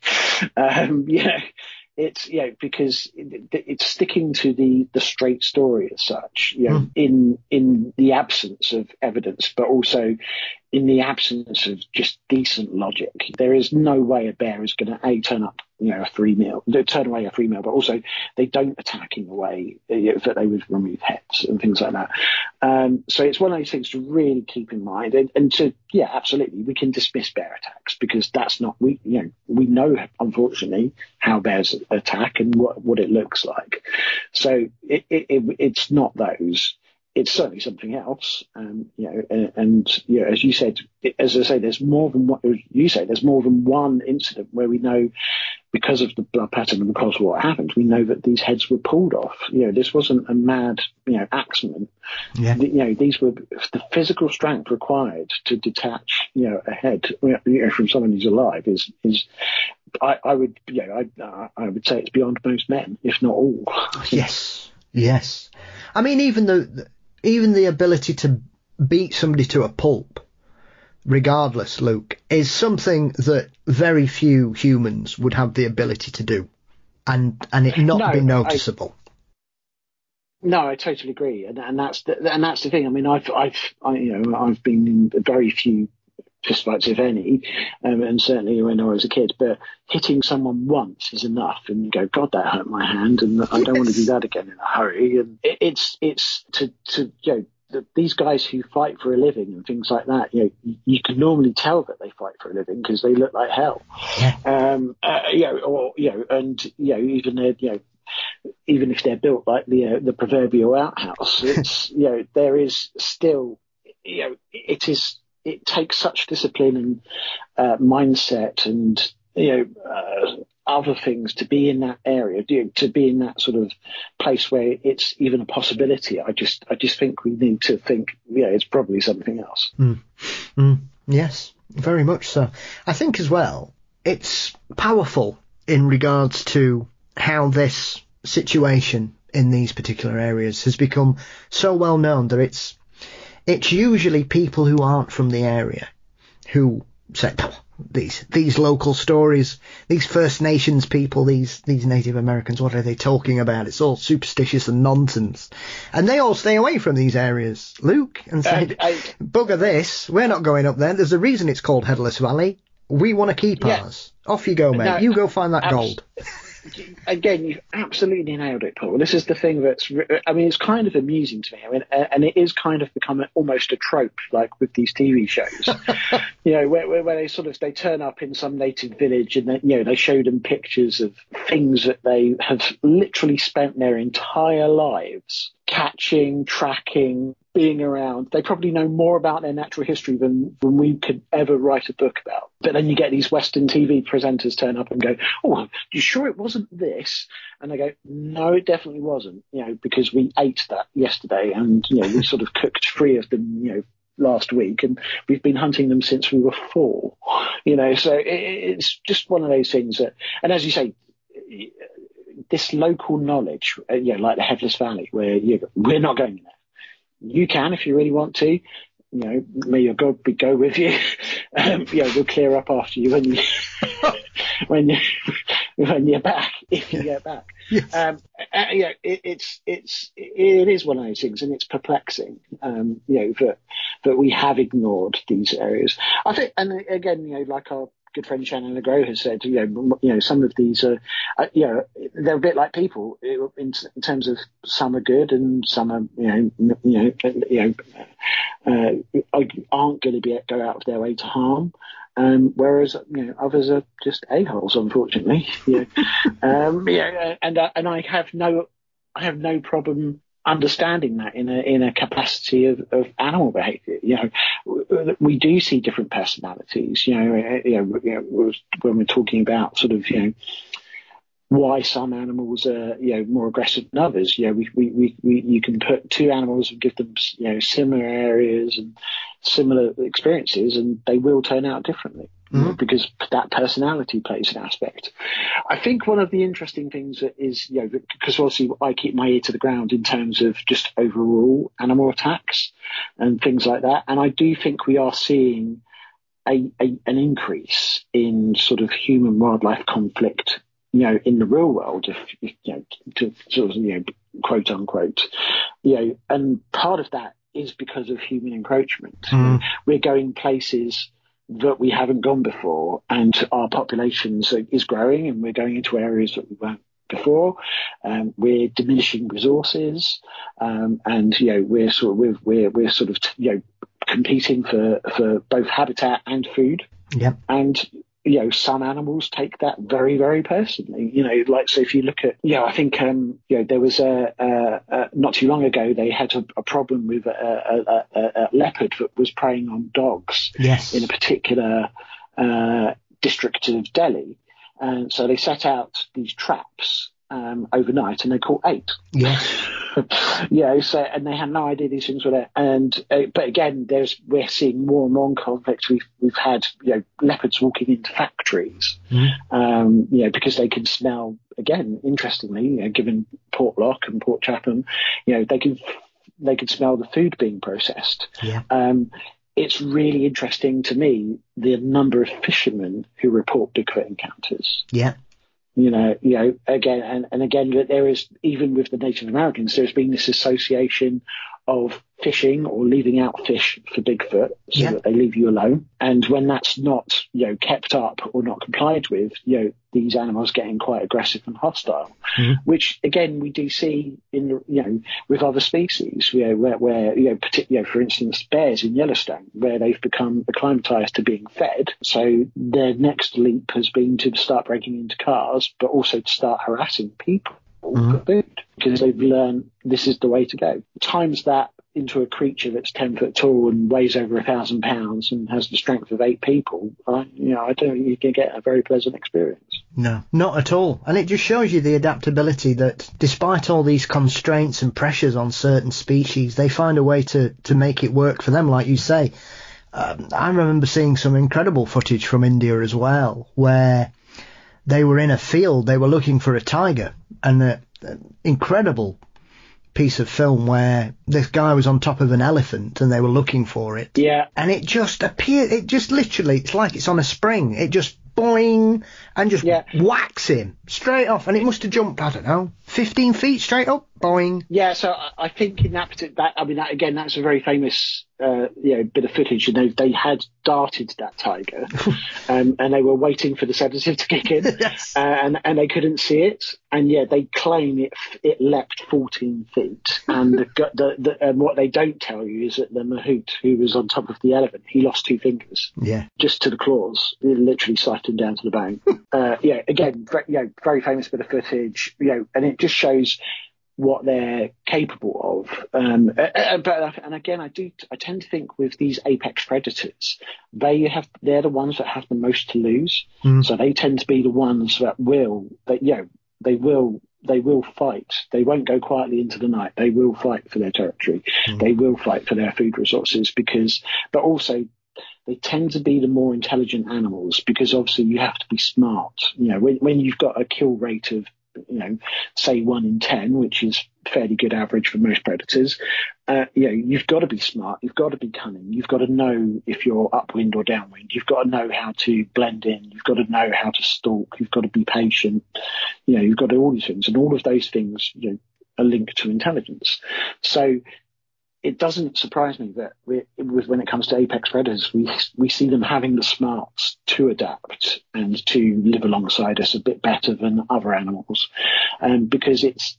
It's because it's sticking to the straight story as such, in the absence of evidence, but also in the absence of just decent logic. There is no way a bear is going to turn up, turn away a free meal, but also they don't attack in the way that they would remove heads and things like that. So it's one of those things to really keep in mind, and to absolutely, we can dismiss bear attacks because that's not we know unfortunately how bears attack and what it looks like. So it's not those. It's certainly something else, and as you said, as I say, there's more than what you say. There's more than one incident where we know, because of the blood pattern and because of what happened, we know that these heads were pulled off. This wasn't a mad, accident. Yeah. These were the physical strength required to detach, a head, from someone who's alive is. I would say it's beyond most men, if not all. Yes. I mean, even the ability to beat somebody to a pulp, regardless, Luke, is something that very few humans would have the ability to do, and it not be noticeable. No, I totally agree, and that's the thing. I mean, I've been in very few fistfights, if any, and certainly when I was a kid. But hitting someone once is enough, and you go, God, that hurt my hand, and I don't want to do that again in a hurry. And it's to these guys who fight for a living and things like that. You can normally tell that they fight for a living because they look like hell. And even if they're built like the proverbial outhouse, it's there is still it takes such discipline and mindset and other things to be in that area, to be in that sort of place where it's even a possibility. I just think we need to think it's probably something else. Yes, very much so. I think as well it's powerful in regards to how this situation in these particular areas has become so well known that it's usually people who aren't from the area who say, these local stories, these First Nations people, these Native Americans, what are they talking about? It's all superstitious and nonsense. And they all stay away from these areas, Luke, and say, bugger this, we're not going up there. There's a reason it's called Headless Valley. We want to keep ours. Off you go, mate. You go find that gold. Again, you absolutely nailed it, Paul. This is the thing it's kind of amusing to me. And it is kind of become almost a trope, like with these TV shows, where they turn up in some native village and they show them pictures of things that they have literally spent their entire lives catching, tracking, being around. They probably know more about their natural history than we could ever write a book about. But then you get these Western TV presenters turn up and go, "Oh, you sure it wasn't this?" And they go, "No, it definitely wasn't. Because we ate that yesterday, and we sort of cooked 3 of them, last week, and we've been hunting them since we were 4." So it's just one of those things that, and as you say, this local knowledge, like the Headless Valley, where we're not going there. You can if you really want to. May your God go with you. We'll clear up after you when you're back, if you get back. Yes. It is one of those things, and it's perplexing. That we have ignored these areas. I think, and again, like our good friend Shannon LeGros has said, some of these are, they're a bit like people in terms of some are good and some are, aren't going to go out of their way to harm. Whereas others are just a-holes, unfortunately. And I have no problem understanding that in a capacity of animal behaviour. We do see different personalities. When we're talking about sort of why some animals are more aggressive than others. You can put 2 animals and give them similar areas and similar experiences, and they will turn out differently. Because that personality plays an aspect. I think one of the interesting things is, because obviously I keep my ear to the ground in terms of just overall animal attacks and things like that. And I do think we are seeing an increase in sort of human wildlife conflict, in the real world, to sort of, quote unquote, and part of that is because of human encroachment. We're going places that we haven't gone before, and our populations is growing, and we're going into areas that we weren't before. We're diminishing resources, and we're sort of competing for both habitat and food. Yeah. And some animals take that very, very personally. So if you look at, I think, there was not too long ago, they had a problem with a leopard that was preying on dogs. Yes. In a particular district of Delhi. And so they set out these traps overnight, and they caught 8. Yes. So, and they had no idea these things were there. And but again, we're seeing more and more conflict. We've had leopards walking into factories, because they can smell. Again, interestingly, given Portlock and Port Chatham, they can smell the food being processed. Yeah. it's really interesting to me the number of fishermen who report Bigfoot encounters. Yeah. Again, and again, that there is, even with the Native Americans, there's been this association of fishing or leaving out fish for Bigfoot so that they leave you alone. And when that's not, kept up or not complied with, these animals getting quite aggressive and hostile, which again, we do see in, with other species, where for instance, bears in Yellowstone, where they've become acclimatized to being fed. So their next leap has been to start breaking into cars, but also to start harassing people for food, because they've learned this is the way to go. Times that into a creature that's 10 foot tall and weighs over 1,000 pounds and has the strength of 8 people, I don't think you can get a very pleasant experience. No, not at all. And it just shows you the adaptability that despite all these constraints and pressures on certain species, they find a way to make it work for them, like you say. I remember seeing some incredible footage from India as well, where they were in a field, they were looking for a tiger, and an incredible piece of film where this guy was on top of an elephant and they were looking for it. Yeah. And it just appeared, it just literally, it's like it's on a spring. It just boing and just whacks him straight off. And it must have jumped, I don't know, 15 feet straight up, boing. Yeah, so I think in that particular, that's a very famous bit of footage. They had darted that tiger and they were waiting for the sedative to kick in. Yes. And they couldn't see it. And they claim it leapt 14 feet. And what they don't tell you is that the mahout who was on top of the elephant, he lost 2 fingers. Yeah. Just to the claws. It literally sliced him down to the bone. Again, very famous bit of footage, and it just shows what they're capable of. But again, I tend to think with these apex predators, they're the ones that have the most to lose. So they tend to be the ones that they will fight. They won't go quietly into the night. They will fight for their territory. They will fight for their food resources but also they tend to be the more intelligent animals, because obviously you have to be smart. When you've got a kill rate of, say 1 in 10, which is fairly good average for most predators, you've got to be smart. You've got to be cunning. You've got to know if you're upwind or downwind. You've got to know how to blend in. You've got to know how to stalk. You've got to be patient. You've got to do all these things, and all of those things, are linked to intelligence. So it doesn't surprise me that when it comes to apex predators, we see them having the smarts to adapt and to live alongside us a bit better than other animals, because it's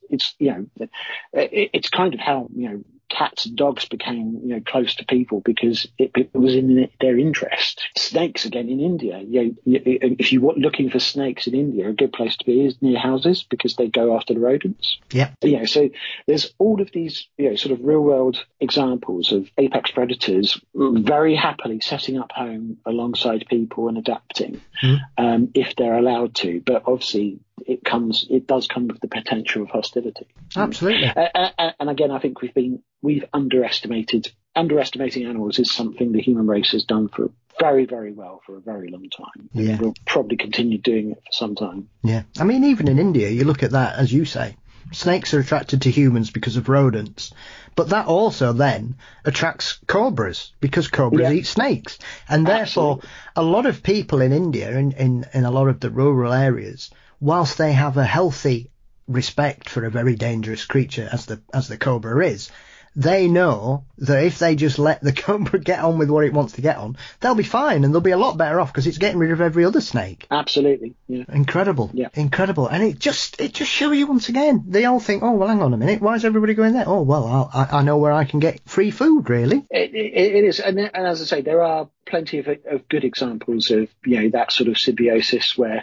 kind of how cats and dogs became close to people, because it was in their interest. Snakes, again, in India, if you're looking for snakes in India, a good place to be is near houses, because they go after the rodents. Yeah. So there's all of these sort of real world examples of apex predators very happily setting up home alongside people and adapting if they're allowed to. But obviously it does come with the potential of hostility. Absolutely. And again, I think we've underestimating animals is something the human race has done for very, very well for a very long time. Yeah. And we'll probably continue doing it for some time. Yeah. I mean, even in India, you look at that, as you say, snakes are attracted to humans because of rodents. But that also then attracts cobras, because cobras eat snakes. And therefore, a lot of people in India, in a lot of the rural areas, whilst they have a healthy respect for a very dangerous creature as the cobra is, they know that if they just let the cobra get on with what it wants to get on, they'll be fine, and they'll be a lot better off because it's getting rid of every other snake. Absolutely. Yeah. Incredible. Yeah. Incredible. And it just shows you once again, they all think, oh, well, hang on a minute, why is everybody going there? Oh, well, I know where I can get free food, really. It is. And as I say, there are plenty of good examples of, that sort of symbiosis where,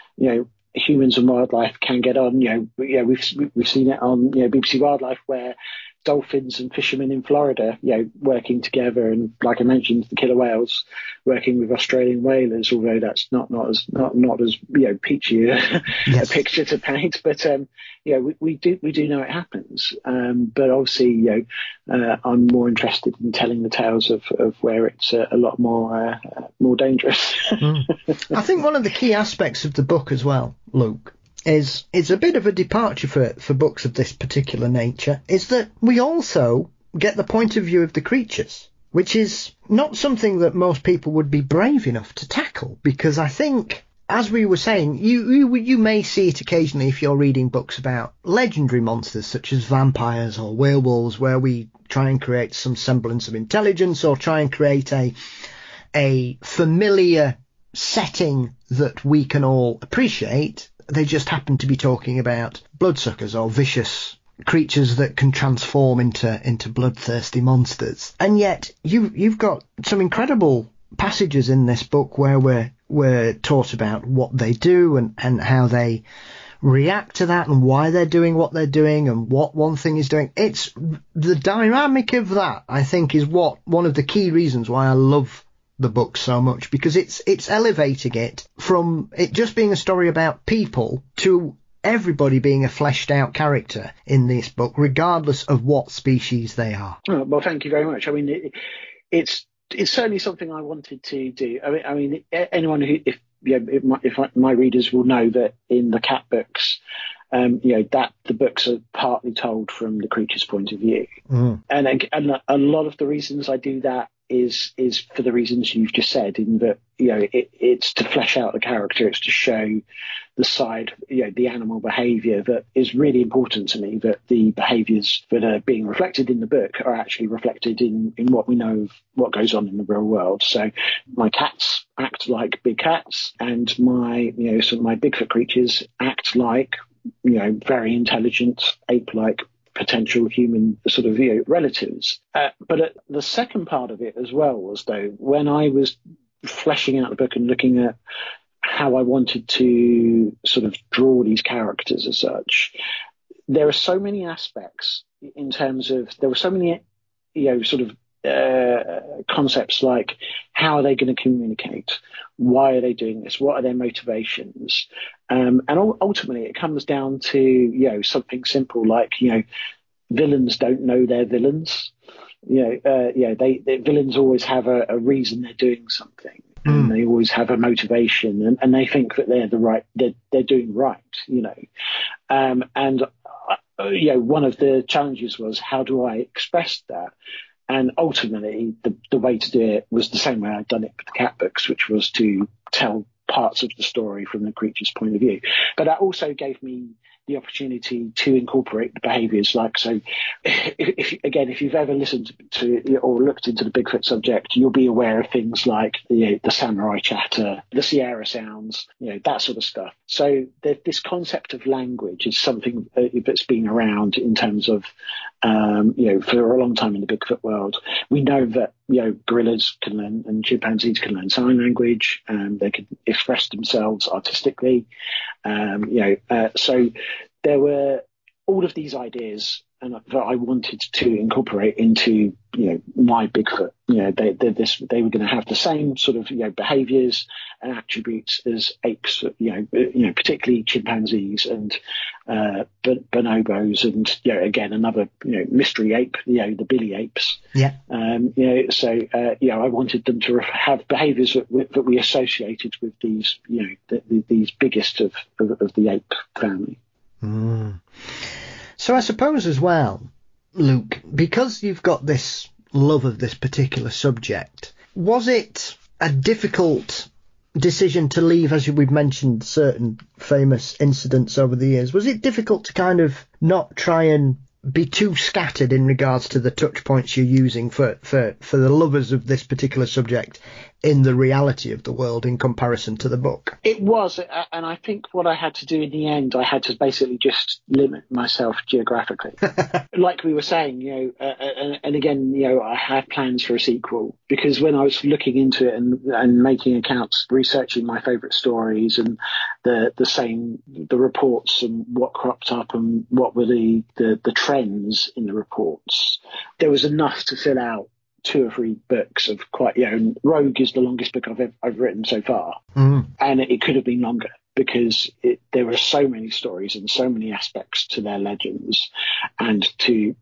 humans and wildlife can get on. We've seen it on BBC Wildlife, where dolphins and fishermen in Florida, working together, and like I mentioned, the killer whales working with Australian whalers. Although that's not as peachy a picture to paint, but we do know it happens. But obviously, I'm more interested in telling the tales of where it's a lot more dangerous. I think one of the key aspects of the book as well, Luke, is a bit of a departure for books of this particular nature, is that we also get the point of view of the creatures. which is not something that most people would be brave enough to tackle, because I think, as we were saying, you may see it occasionally if you're reading books about legendary monsters such as vampires or werewolves, where we try and create some semblance of intelligence or try and create a familiar setting that we can all appreciate. They just happen to be talking about bloodsuckers or vicious creatures that can transform into bloodthirsty monsters. And yet you've got some incredible passages in this book where we're taught about what they do and how they react to that and why they're doing what they're doing and what one thing is doing. It's the dynamic of that, I think, is one of the key reasons why I love the book so much, because it's elevating it from it just being a story about people to everybody being a fleshed out character in this book, regardless of what species they are. Oh, well, thank you very much. I mean, it's certainly something I wanted to do. I mean, anyone who, if my readers will know that in the cat books, that the books are partly told from the creature's point of view, and a lot of the reasons I do that is for the reasons you've just said, in that it's to flesh out the character, it's to show the side, the animal behaviour that is really important to me, that the behaviours that are being reflected in the book are actually reflected in what we know of what goes on in the real world. So my cats act like big cats, and my sort of my Bigfoot creatures act like very intelligent ape-like potential human sort of relatives. But the second part of it as well was, though, when I was fleshing out the book and looking at how I wanted to sort of draw these characters as such, there are so many aspects in terms of, there were so many sort of concepts like, how are they going to communicate? Why are they doing this? What are their motivations? And ultimately it comes down to, something simple like, villains don't know they're villains. They villains always have a reason they're doing something. And they always have a motivation, and they think that they're doing right, one of the challenges was, how do I express that? And ultimately, the way to do it was the same way I'd done it with the cat books, which was to tell parts of the story from the creature's point of view. But that also gave me the opportunity to incorporate the behaviours. Like, so if you've ever listened to or looked into the Bigfoot subject, you'll be aware of things like the samurai chatter, the Sierra sounds, that sort of stuff. So this concept of language is something that's been around in terms of, for a long time in the Bigfoot world. We know that, gorillas can learn and chimpanzees can learn sign language, they can express themselves artistically. So there were all of these ideas that I wanted to incorporate into, my Bigfoot. They were going to have the same sort of, behaviours and attributes as apes, particularly chimpanzees and bonobos, and again another mystery ape, the billy apes. Yeah. I wanted them to have behaviours that we associated with these, these biggest of the ape family. So I suppose as well, Luke, because you've got this love of this particular subject, was it a difficult decision to leave, as we've mentioned, certain famous incidents over the years? Was it difficult to kind of not try and be too scattered in regards to the touch points you're using for the lovers of this particular subject in the reality of the world in comparison to the book? It was, and I think what I had to do in the end, I had to basically just limit myself geographically. Like we were saying, and again, I had plans for a sequel, because when I was looking into it and making accounts, researching my favourite stories and the reports and what cropped up and what were the trends in the reports, there was enough to fill out 2 or 3 books of quite, and Rogue is the longest book I've written so far. And it could have been longer, because there were so many stories and so many aspects to their legends, and to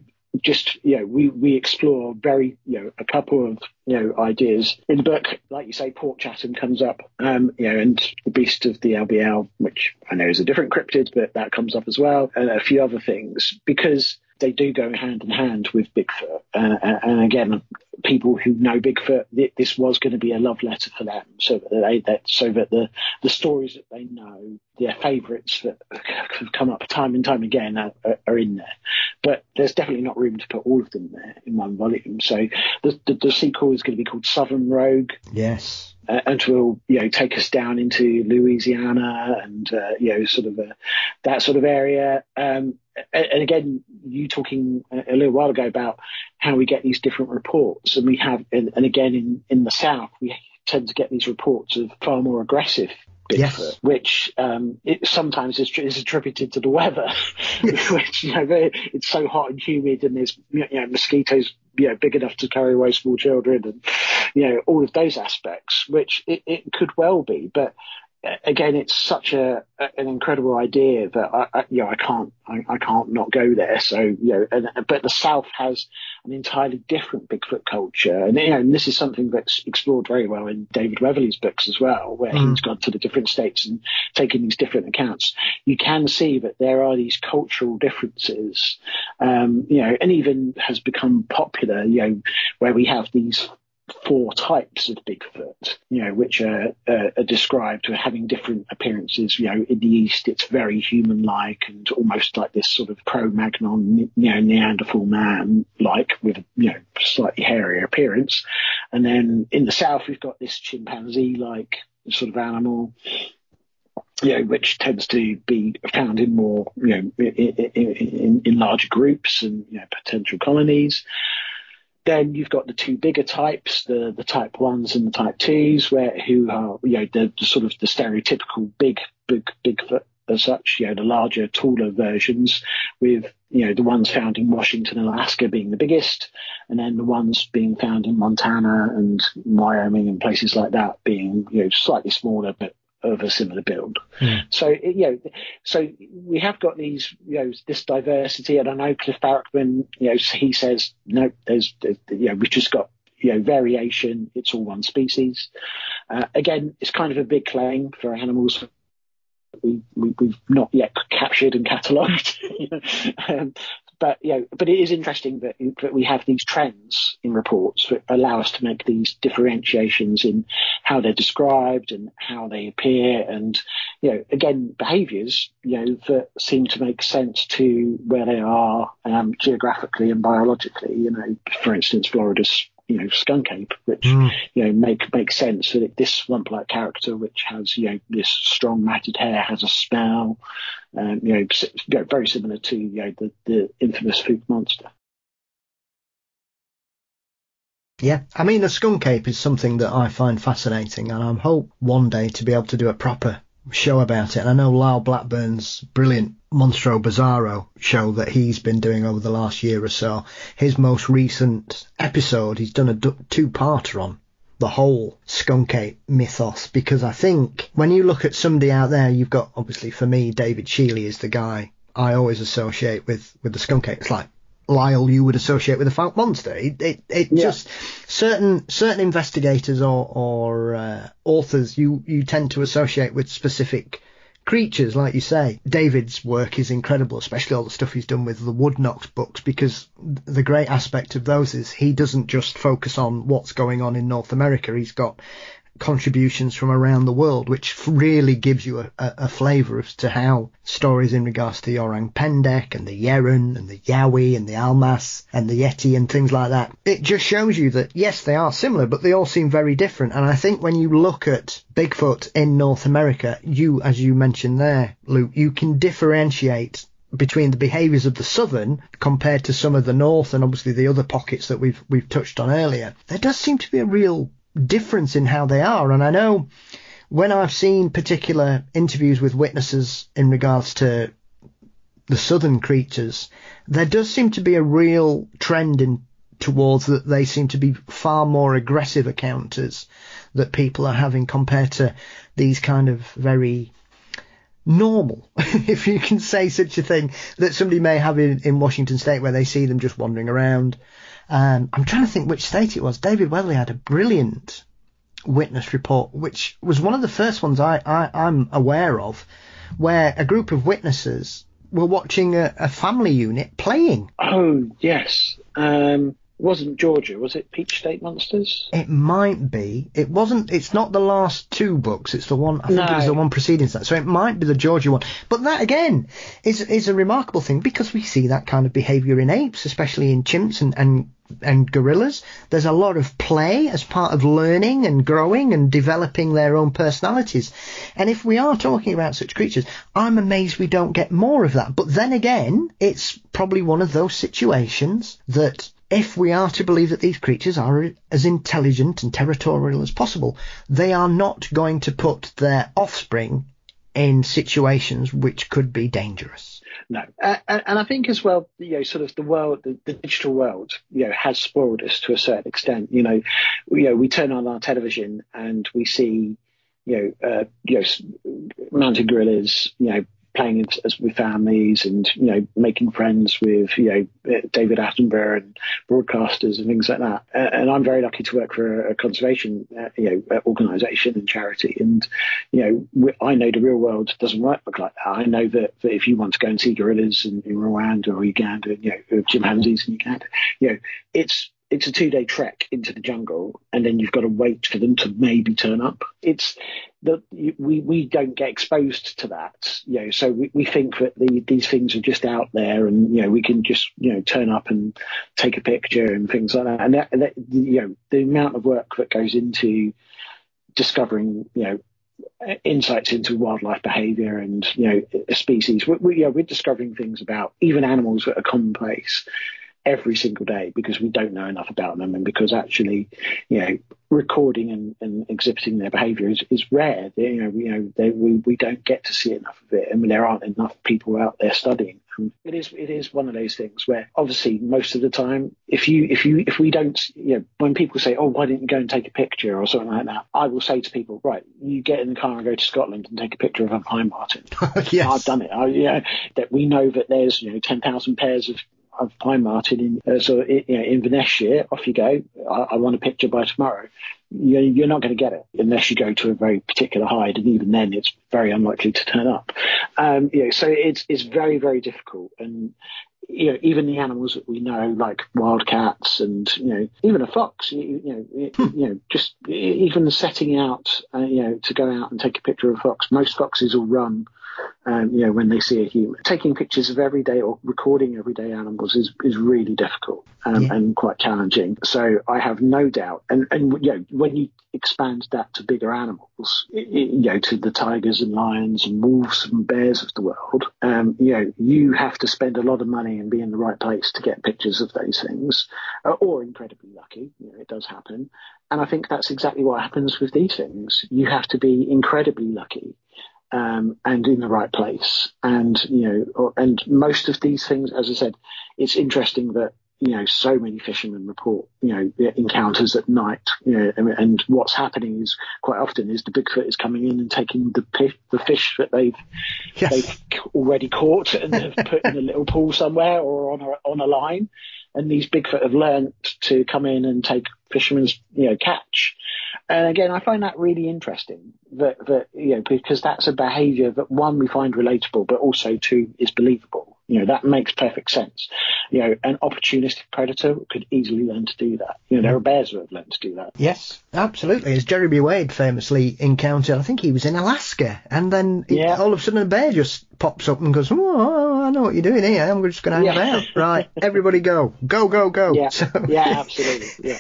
we explore very a couple of ideas in the book. Like you say, Port Chatham comes up, and the Beast of the LBL, which I know is a different cryptid, but that comes up as well, and a few other things, because they do go hand in hand with Bigfoot. And again, people who know Bigfoot, this was going to be a love letter for them, so that the stories that they know, their favourites that have come up time and time again, are in there. But there's definitely not room to put all of them there in one volume. So the sequel is going to be called Southern Rogue. Yes. And will, take us down into Louisiana and, sort of that sort of area. And again, you talking a little while ago about how we get these different reports, and we have, and again in the South, we tend to get these reports of far more aggressive Bigfoot, yes. Which it sometimes is attributed to the weather, which it's so hot and humid, and there's mosquitoes big enough to carry away small children, and all of those aspects, which it could well be, but again, it's such an incredible idea that I can't not go there. So but the South has an entirely different Bigfoot culture, and this is something that's explored very well in David Weatherly's books as well, where he's gone to the different states and taken these different accounts. You can see that there are these cultural differences, and even has become popular, where we have these 4 types of Bigfoot, which are described as having different appearances. In the East, it's very human-like and almost like this sort of Cro-Magnon, Neanderthal man-like with slightly hairier appearance. And then in the South, we've got this chimpanzee-like sort of animal, which tends to be found in more, in larger groups and potential colonies. Then you've got the 2 bigger types, the type 1s and the type 2s, who are the sort of the stereotypical big Bigfoot as such, the larger, taller versions, with the ones found in Washington and Alaska being the biggest, and then the ones being found in Montana and Wyoming and places like that being slightly smaller but of a similar build. So so we have got these this diversity, and I know Cliff Barrickman, he says no, there's we've just got variation, it's all one species. Again, it's kind of a big claim for animals we've not yet captured and catalogued. But it is interesting that we have these trends in reports that allow us to make these differentiations in how they're described and how they appear, and again, behaviours that seem to make sense to where they are geographically and biologically. For instance, Florida's skunk ape, which makes sense that this swamp-like character, which has this strong matted hair, has a smell, very similar to the infamous Fook monster. Yeah, I mean, the skunk ape is something that I find fascinating, and I hope one day to be able to do a proper show about it. And I know Lyle Blackburn's brilliant Monstro Bizarro show that he's been doing over the last year or so, his most recent episode, he's done a 2-parter on the whole skunk ape mythos, because I think when you look at somebody out there, you've got, obviously for me, David Shealy is the guy I always associate with the skunk ape. It's like Lyle you would associate with a Fouke monster. It just certain investigators or authors you tend to associate with specific creatures, like you say. David's work is incredible, especially all the stuff he's done with the Woodnox books, because the great aspect of those is he doesn't just focus on what's going on in North America. He's got contributions from around the world, which really gives you a flavour as to how stories in regards to the Orang Pendek and the Yeren and the Yowie and the Almas and the Yeti and things like that, it just shows you that yes, they are similar, but they all seem very different. And I think when you look at Bigfoot in North America, as you mentioned there, Luke, you can differentiate between the behaviours of the southern compared to some of the north, and obviously the other pockets that we've touched on earlier. There does seem to be a real difference in how they are. And I know when I've seen particular interviews with witnesses in regards to the southern creatures, there does seem to be a real trend towards that they seem to be far more aggressive encounters that people are having compared to these kind of very normal, if you can say such a thing, that somebody may have in Washington State, where they see them just wandering around. I'm trying to think which state it was. David Weatherly had a brilliant witness report, which was one of the first ones I'm aware of, where a group of witnesses were watching a family unit playing. Oh, yes. wasn't Georgia, was it Peach State Monsters? It might be. It wasn't. It's not the last two books. It's the one. I think it was the one preceding that. So it might be the Georgia one. But that again is a remarkable thing, because we see that kind of behaviour in apes, especially in chimps and gorillas. There's a lot of play as part of learning and growing and developing their own personalities. And if we are talking about such creatures, I'm amazed we don't get more of that. But then again, it's probably one of those situations that, if we are to believe that these creatures are as intelligent and territorial as possible, they are not going to put their offspring in situations which could be dangerous. No. And I think as well, sort of the world, the digital world, has spoiled us to a certain extent. We turn on our television and we see, mountain gorillas, playing with families and, making friends with, David Attenborough and broadcasters and things like that. And I'm very lucky to work for a conservation, organisation and charity. And, I know the real world doesn't work like that. I know that if you want to go and see gorillas in Rwanda or Uganda, chimpanzees in Uganda, it's a 2-day trek into the jungle, and then you've got to wait for them to maybe turn up. It's that we don't get exposed to that, so we think that these things are just out there, and we can just turn up and take a picture and things like that. And the amount of work that goes into discovering insights into wildlife behaviour and a species, we're discovering things about even animals that are commonplace every single day, because we don't know enough about them, and because actually, recording and exhibiting their behaviour is rare. We don't get to see enough of it, and there aren't enough people out there studying. It is one of those things where, obviously, most of the time, if we don't, when people say, "Oh, why didn't you go and take a picture?" or something like that, I will say to people, "Right, you get in the car and go to Scotland and take a picture of a pine marten." Yes. I've done it. That we know that there's 10,000 pairs of pine marten in Inverness here. Off you go. I want a picture by tomorrow. You're not going to get it unless you go to a very particular hide, and even then it's very unlikely to turn up. So it's very, very difficult. And even the animals that we know, like wildcats and even a fox, just even setting out to go out and take a picture of a fox. Most foxes will run when they see a human. Taking pictures of everyday or recording everyday animals is really difficult and quite challenging. So I have no doubt. And when you expand that to bigger animals, to the tigers and lions and wolves and bears of the world, you have to spend a lot of money and be in the right place to get pictures of those things, or incredibly lucky. It does happen. And I think that's exactly what happens with these things. You have to be incredibly lucky. And in the right place. And, and most of these things, as I said, it's interesting that, so many fishermen report, encounters at night, and what's happening is quite often is the Bigfoot is coming in and taking the fish that they've already caught and have put in a little pool somewhere or on a line. And these Bigfoot have learned to come in and take fishermen's, catch. And again, I find that really interesting that because that's a behaviour that, one, we find relatable, but also, two, is believable. That makes perfect sense. An opportunistic predator could easily learn to do that. There are bears who have learned to do that. Yes, absolutely. As Jeremy Wade famously encountered, I think he was in Alaska, and then all of a sudden a bear just pops up and goes, "Oh, I know what you're doing here. I'm just going to hang about." Right, everybody go. Yeah, absolutely. Yeah.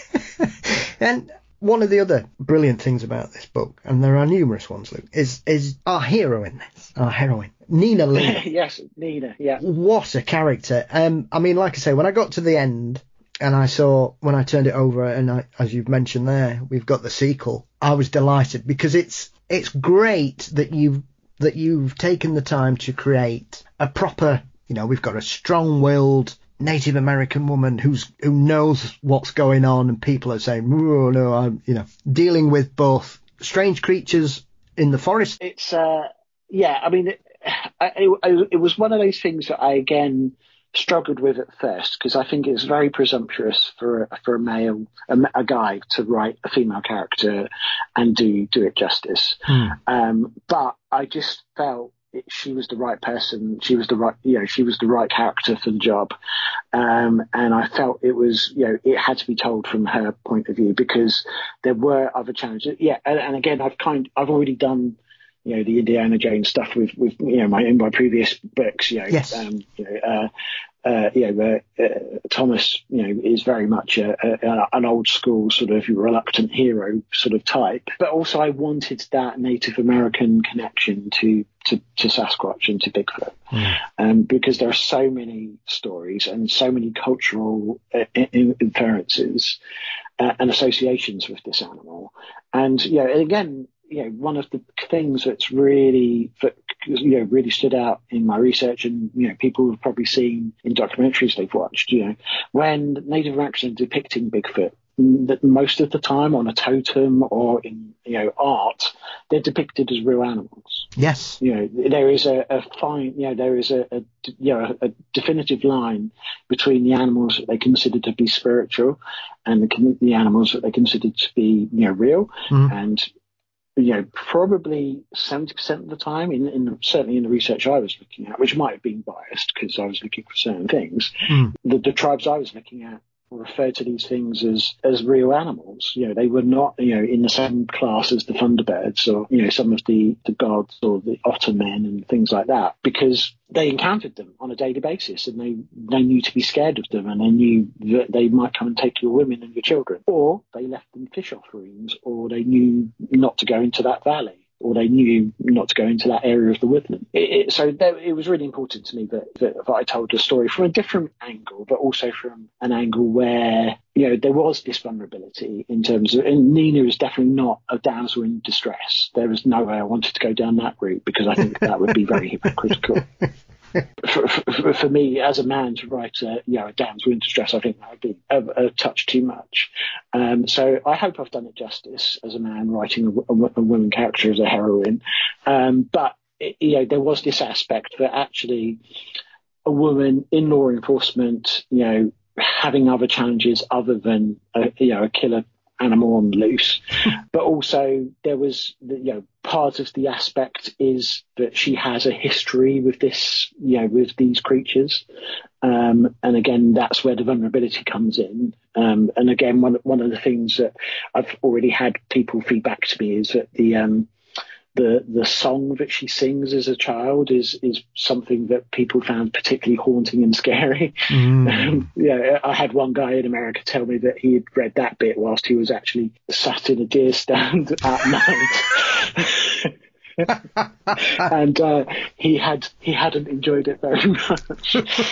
And one of the other brilliant things about this book, and there are numerous ones, Luke, is our hero in this, our heroine, Nina Lee. Yes, Nina, yeah. What a character. I mean, like I say, when I got to the end and I saw, when I turned it over, and as you've mentioned there, we've got the sequel, I was delighted, because it's great that you've taken the time to create a proper, we've got a strong-willed Native American woman who knows what's going on, and people are saying, "Oh no, I'm," dealing with both strange creatures in the forest. It's I mean, it was one of those things that I again struggled with at first, because I think it's very presumptuous for a male, a guy, to write a female character and do it justice. But I just felt she was the right person. She was the right character for the job. And I felt it was, it had to be told from her point of view, because there were other challenges. Yeah. And again, I've already done, the Indiana Jones stuff with my previous books, Yes. Thomas, is very much an old school sort of reluctant hero sort of type. But also I wanted that Native American connection to Sasquatch and to Bigfoot, because there are so many stories and so many cultural inferences and associations with this animal. And, again, one of the things that's really stood out in my research, and people have probably seen in documentaries they've watched, when Native Americans are depicting Bigfoot, that most of the time on a totem or in art, they're depicted as real animals. Yes. There is a fine, there is a definitive line between the animals that they consider to be spiritual and the animals that they consider to be real. And probably 70% of the time, certainly in the research I was looking at, which might have been biased because I was looking for certain things, the tribes I was looking at referred to these things as real animals. They were not, in the same class as the Thunderbirds or, some of the gods or the otter men and things like that, because they encountered them on a daily basis and they knew to be scared of them, and they knew that they might come and take your women and your children, or they left them fish offerings, or they knew not to go into that valley, or they knew not to go into that area of the woodland. It was really important to me that I told the story from a different angle, but also from an angle where, there was this vulnerability in terms of, and Nina is definitely not a damsel in distress. There was no way I wanted to go down that route, because I think that would be very hypocritical. For me as a man to write a damsel in distress, I think that would be a touch too much. So I hope I've done it justice as a man writing a woman character as a heroine. But there was this aspect that actually a woman in law enforcement, having other challenges other than a killer animal on the loose, but also there was part of the aspect is that she has a history with this, with these creatures, and again that's where the vulnerability comes in. And again, one of the things that I've already had people feedback to me is that the song that she sings as a child is something that people found particularly haunting and scary. I had one guy in America tell me that he had read that bit whilst he was actually sat in a deer stand at night. And he hadn't enjoyed it very much.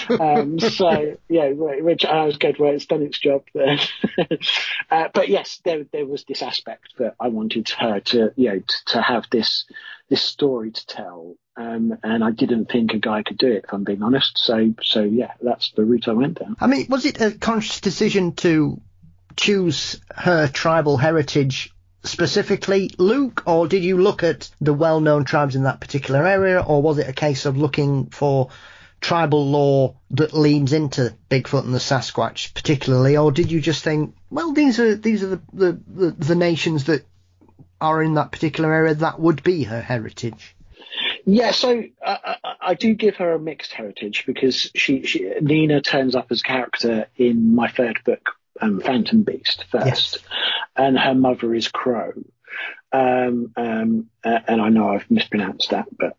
Which I was good. Well, it's done its job there. But yes, there was this aspect that I wanted her to have this story to tell, and I didn't think a guy could do it, if I'm being honest. So yeah, that's the route I went down. I mean, was it a conscious decision to choose her tribal heritage specifically, Luke, or did you look at the well-known tribes in that particular area, or was it a case of looking for tribal lore that leans into Bigfoot and the Sasquatch particularly, or did you just think, well, these are the nations that are in that particular area, that would be her heritage? Yeah, so I do give her a mixed heritage, because Nina turns up as a character in my third book, Phantom Beast, first. Yes. And her mother is Crow. And I know I've mispronounced that, but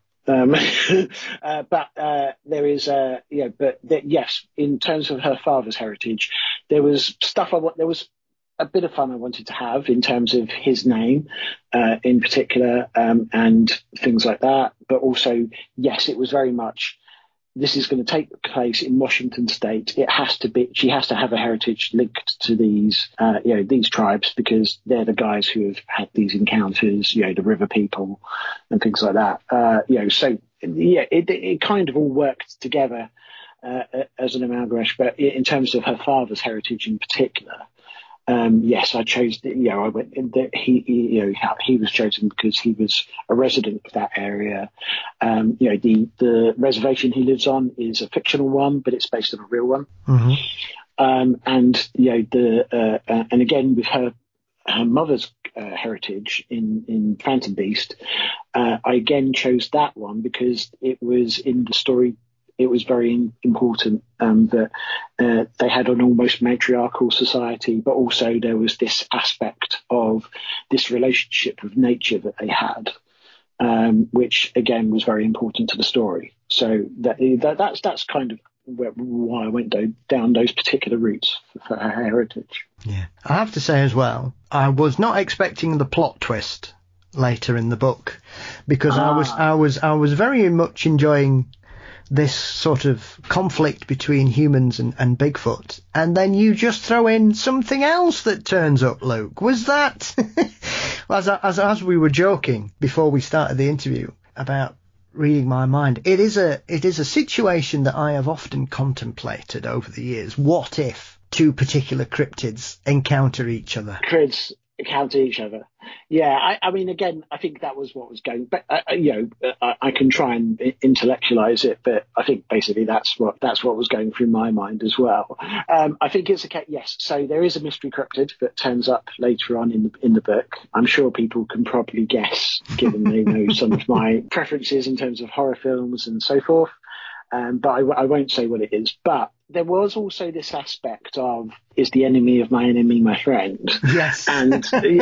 there is yes, in terms of her father's heritage, there was a bit of fun I wanted to have in terms of his name, in particular, and things like that. But also, yes, it was very much, this is going to take place in Washington State. She has to have a heritage linked to these tribes, because they're the guys who have had these encounters, the river people and things like that. So yeah, it kind of all worked together as an amalgamation. But in terms of her father's heritage in particular, yes, I chose. I went. He was chosen because he was a resident of that area. The reservation he lives on is a fictional one, but it's based on a real one. Mm-hmm. And again with her her mother's heritage in Phantom Beast, I again chose that one because it was in the story. It was very important that they had an almost matriarchal society, but also there was this aspect of this relationship with nature that they had, which again was very important to the story. So that's kind of why I went down those particular routes for her heritage. Yeah, I have to say as well, I was not expecting the plot twist later in the book, because I was very much enjoying this sort of conflict between humans and Bigfoot, and then you just throw in something else that turns up, Luke. Was that as we were joking before we started the interview about reading my mind, it is a situation that I have often contemplated over the years. What if two particular cryptids encounter each other? Cryptids encounter each other. Yeah, I mean, again, I think that was what was going. But I can try and intellectualize it, but I think basically that's what was going through my mind as well. I think it's okay. Yes, so there is a mystery cryptid that turns up later on in the book. I'm sure people can probably guess, given they know some of my preferences in terms of horror films and so forth. But I won't say what it is. But there was also this aspect of, is the enemy of my enemy my friend? Yes. And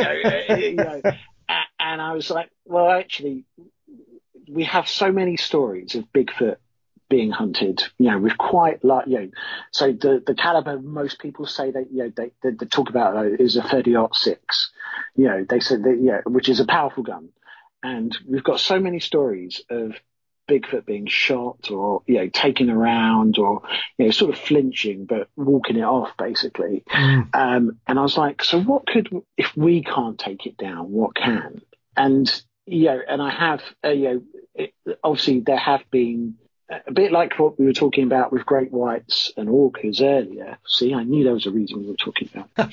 and I was like, well, actually, we have so many stories of Bigfoot being hunted. With quite so the caliber most people say that they talk about is a 30-06. They said that which is a powerful gun, and we've got so many stories of Bigfoot being shot or taken around or sort of flinching but walking it off basically. And I was like, so what could, if we can't take it down, what can? And and I have obviously there have been a bit like what we were talking about with great whites and orcas earlier. See, I knew there was a reason we were talking about.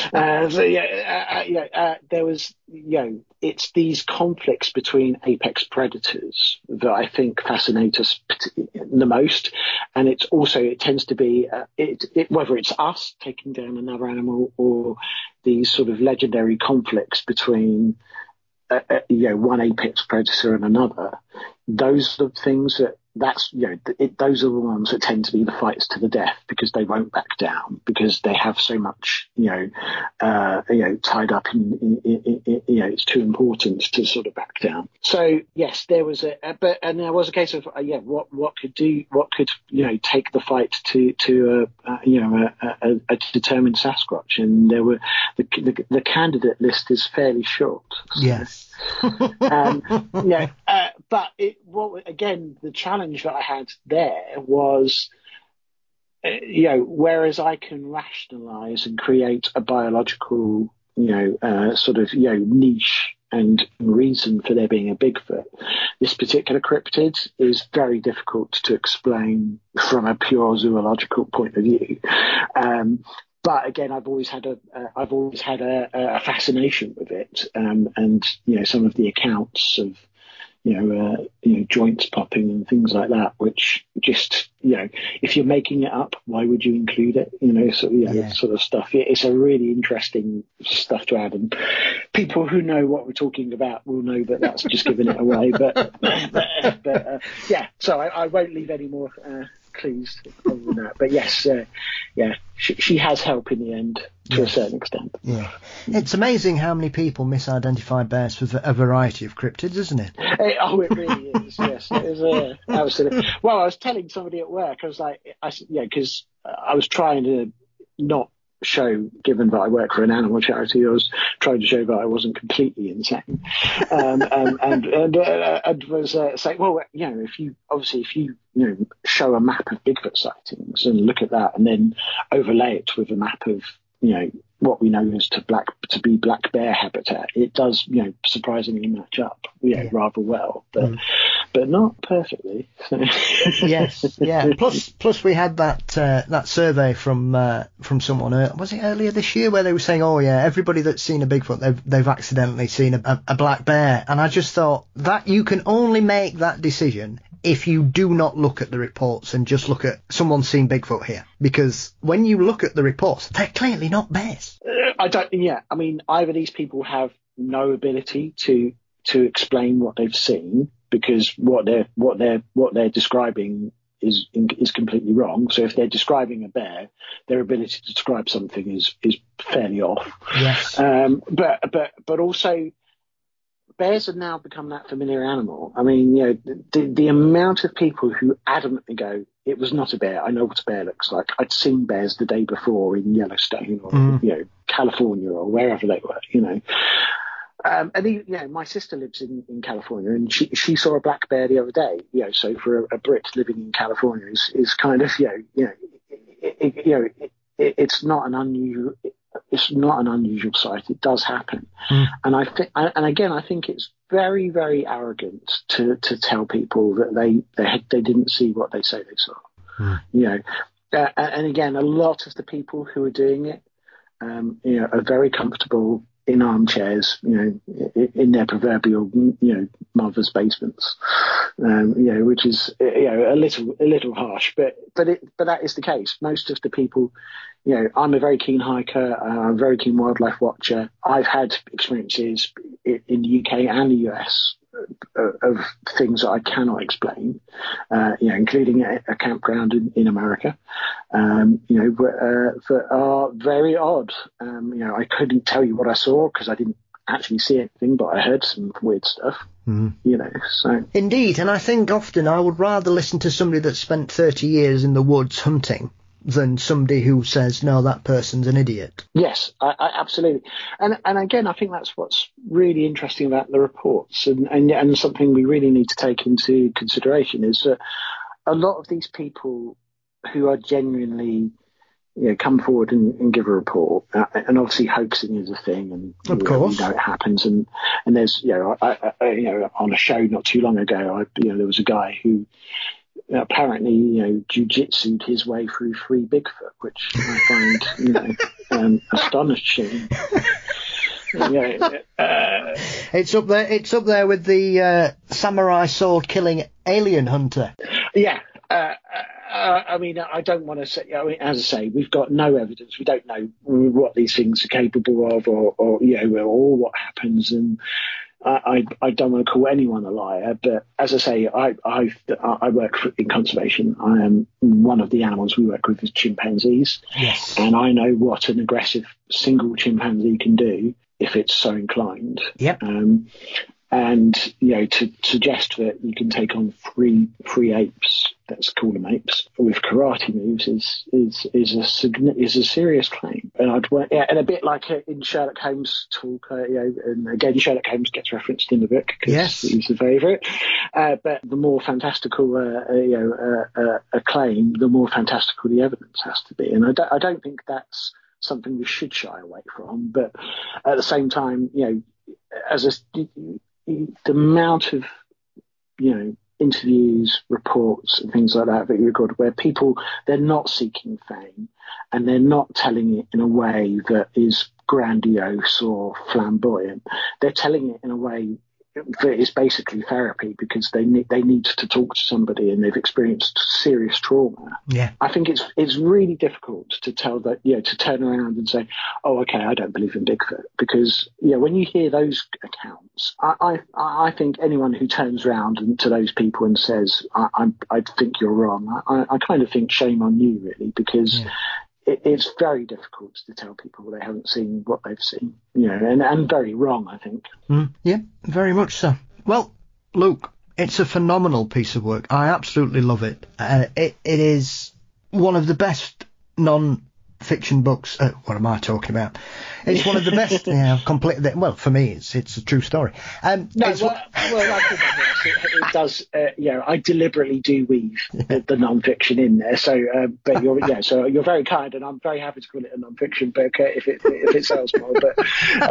There was, it's these conflicts between apex predators that I think fascinate us the most. And it's also, it tends to be, whether it's us taking down another animal or these sort of legendary conflicts between, one apex predator and another. Those are the things those are the ones that tend to be the fights to the death, because they won't back down, because they have so much tied up in it's too important to sort of back down. So yes, there was there was a case of what could take the fight to a determined Sasquatch, and there were the candidate list is fairly short. So. Yes. But again, the challenge that I had there was, whereas I can rationalize and create a biological, niche and reason for there being a Bigfoot, this particular cryptid is very difficult to explain from a pure zoological point of view. But again, I've always had a fascination with it, and some of the accounts of joints popping and things like that, which just if you're making it up, why would you include it? Sort of stuff. It's a really interesting stuff to add, and people who know what we're talking about will know that that's just giving it away. But so I won't leave any more clues other than that. But yes, she has help in the end to a certain extent. Yeah, it's amazing how many people misidentified bears with a variety of cryptids, isn't it? It really is. Yes, it is. Absolutely. Well, I was telling somebody at work, I was like, because I was trying to not show, given that I work for an animal charity, I was trying to show that I wasn't completely insane, and was saying, well, if you show a map of Bigfoot sightings and look at that, and then overlay it with a map of what we know is to be black bear habitat, it does surprisingly match up rather well, but not perfectly. So. Yes, yeah. Plus we had that survey from someone, was it earlier this year, where they were saying, everybody that's seen a Bigfoot, they've accidentally seen a black bear, and I just thought that you can only make that decision if you do not look at the reports and just look at someone's seen Bigfoot here, because when you look at the reports, they're clearly not bears. I don't. Yeah, I mean, either these people have no ability to explain what they've seen, because what they're describing is completely wrong. So if they're describing a bear, their ability to describe something is fairly off. Yes. But also, bears have now become that familiar animal. I mean, you know, the amount of people who adamantly go, it was not a bear, I know what a bear looks like. I'd seen bears the day before in Yellowstone or you know, California or wherever they were, you know. And you know, my sister lives in California, and she saw a black bear the other day. You know, so for a Brit living in California is kind of, it's not an unusual. It's not an unusual sight. It does happen, and I think it's very, very arrogant to tell people that they didn't see what they say they saw. You know, and again, a lot of the people who are doing it, you know, are very comfortable in armchairs, you know, in their proverbial, you know, mother's basements, you know, which is, you know, a little harsh, but that is the case. Most of the people, you know, I'm a very keen hiker, I'm a very keen wildlife watcher. I've had experiences in the UK and the US of things that I cannot explain, you know, including a campground in America, you know, that are very odd. You know, I couldn't tell you what I saw because I didn't actually see anything, but I heard some weird stuff, you know, so. Indeed, and I think often I would rather listen to somebody that spent 30 years in the woods hunting than somebody who says, no, that person's an idiot. Yes, I absolutely. And again, I think that's what's really interesting about the reports, and something we really need to take into consideration is that a lot of these people who are genuinely, you know, come forward and give a report, and obviously hoaxing is a thing, and of course, you know, it happens, and there's, you know, I you know, on a show not too long ago, you know, there was a guy who apparently, you know, jiu-jitsu'd his way through 3 Bigfoot, which I find, you know, astonishing. It's up there with the samurai sword killing alien hunter. Yeah. I mean, I don't want to say, I mean, as I say, we've got no evidence. We don't know what these things are capable of, or you know, or what happens. And I don't want to call anyone a liar, but as I say, I work in conservation. I am one of the animals we work with is chimpanzees. Yes. And I know what an aggressive single chimpanzee can do if it's so inclined. Yep. And, you know, to suggest that you can take on three apes, let's call them apes, with karate moves is a serious claim. And and a bit like in Sherlock Holmes talk, you know, and again, Sherlock Holmes gets referenced in the book because he's a favourite. But the more fantastical, you know, a claim, the more fantastical the evidence has to be. And I don't think that's something we should shy away from. But at the same time, you know, the amount of, you know, interviews, reports and things like that you record where people, they're not seeking fame and they're not telling it in a way that is grandiose or flamboyant. They're telling it in a way that is basically therapy because they need to talk to somebody and they've experienced serious trauma. Yeah. I think it's really difficult to tell that, you know, to turn around and say, oh, okay, I don't believe in Bigfoot, because, you know, when you hear those accounts, I think anyone who turns around to those people and says, I think you're wrong, I kind of think shame on you, really, because it's very difficult to tell people they haven't seen what they've seen, you know, and very wrong, I think. Yeah, very much so. Well, Luke, it's a phenomenal piece of work. I absolutely love it. It is one of the best non-fiction books. What am I talking about? It's one of the best. Completely. Well, for me, it's a true story. I think it does. You know, I deliberately do weave the non-fiction in there. So, but you're very kind, and I'm very happy to call it a non-fiction book if it sells more. But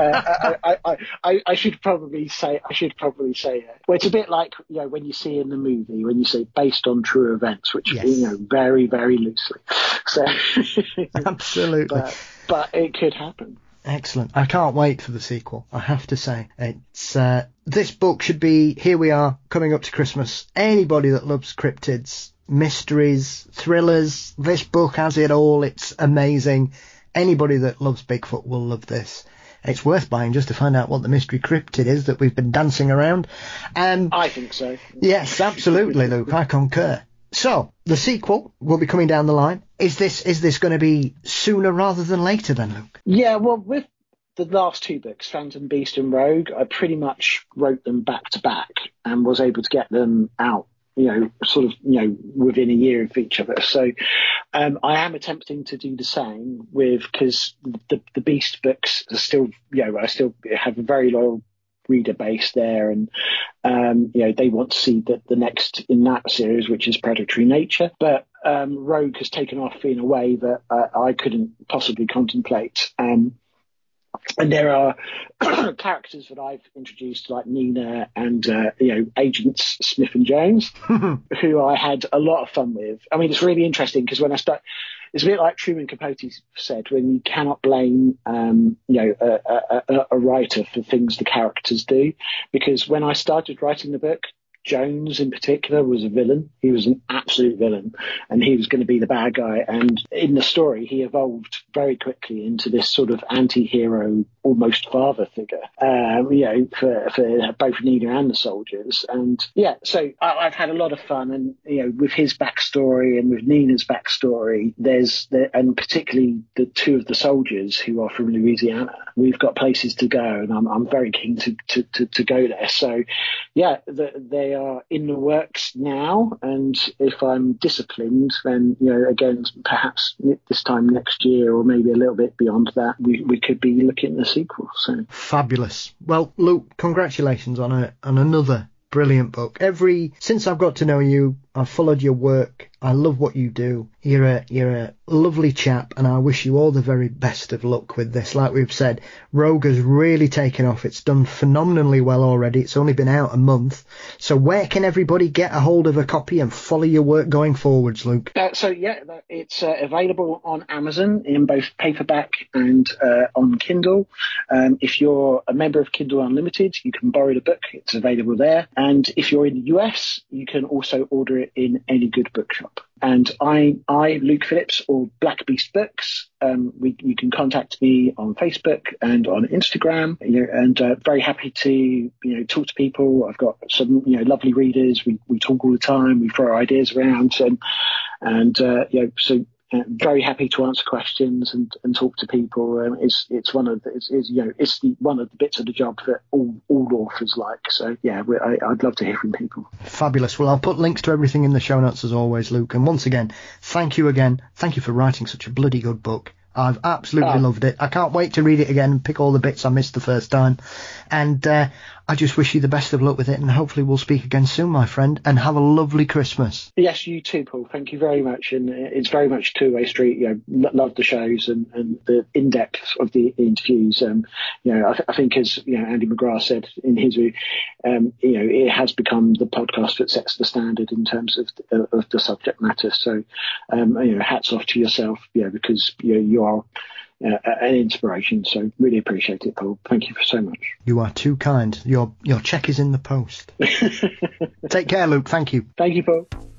I should probably say it. Well, it's a bit like, you know, when you see in the movie when you say based on true events, which you know, very, very loosely. So absolutely, but it could happen. Excellent. I can't wait for the sequel, I have to say. It's this book should be, here we are, coming up to Christmas. Anybody that loves cryptids, mysteries, thrillers, this book has it all. It's amazing. Anybody that loves Bigfoot will love this. It's worth buying just to find out what the mystery cryptid is that we've been dancing around. I think so. Yes, absolutely, Luke. I concur. So, the sequel will be coming down the line. Is this going to be sooner rather than later then, Luke? Yeah, well, with the last two books, Phantom Beast and Rogue, I pretty much wrote them back to back and was able to get them out, within a year of each other. So I am attempting to do the same because the Beast books are still, I still have a very loyal reader base there, and they want to see the next in that series, which is Predatory Nature. But Rogue has taken off in a way that I couldn't possibly contemplate. And there are characters that I've introduced, like Nina and Agents Smith and Jones, who I had a lot of fun with. I mean, it's really interesting because when I start, it's a bit like Truman Capote said, when you cannot blame a writer for things the characters do. Because when I started writing the book, Jones in particular was a villain. He was an absolute villain, and he was going to be the bad guy. And in the story, he evolved very quickly into this sort of anti-hero, almost father figure, for both Nina and the soldiers. And so I've had a lot of fun, and with his backstory and with Nina's backstory, and particularly the two of the soldiers who are from Louisiana, we've got places to go, and I'm very keen to go there. So they are in the works now, and if I'm disciplined, then again, perhaps this time next year or maybe a little bit beyond that, we could be looking at the sequel. So fabulous. Well, Luke, congratulations on another brilliant book. Since I've got to know you, I've followed your work. I love what you do. You're a lovely chap, and I wish you all the very best of luck with this. Like we've said, Rogue has really taken off. It's done phenomenally well already. It's only been out a month. So where can everybody get a hold of a copy and follow your work going forwards, Luke? It's available on Amazon in both paperback and on Kindle. If you're a member of Kindle Unlimited, you can borrow the book. It's available there. And if you're in the US, you can also order it in any good bookshop. And I, Luke Phillips, or Black Beast Books, you can contact me on Facebook and on Instagram, and very happy to, talk to people. I've got some, lovely readers. We talk all the time. We throw ideas around, so very happy to answer questions and talk to people. It's one of the bits of the job that all authors like. So I'd love to hear from people. Fabulous. Well, I'll put links to everything in the show notes as always, Luke. And once again, thank you again. Thank you for writing such a bloody good book. I've absolutely loved it. I can't wait to read it again and pick all the bits I missed the first time. And I just wish you the best of luck with it, and hopefully we'll speak again soon, my friend, and have a lovely Christmas. Yes, you too, Paul. Thank you very much. And it's very much a two-way street. Love the shows and the in-depth of the interviews. I think, as Andy McGrath said in his view, it has become the podcast that sets the standard in terms of the subject matter. So, hats off to yourself, because you are an inspiration. So really appreciate it, Paul. Thank you so much. You are too kind. Your check is in the post. Take care, Luke. Thank you. Thank you, Paul.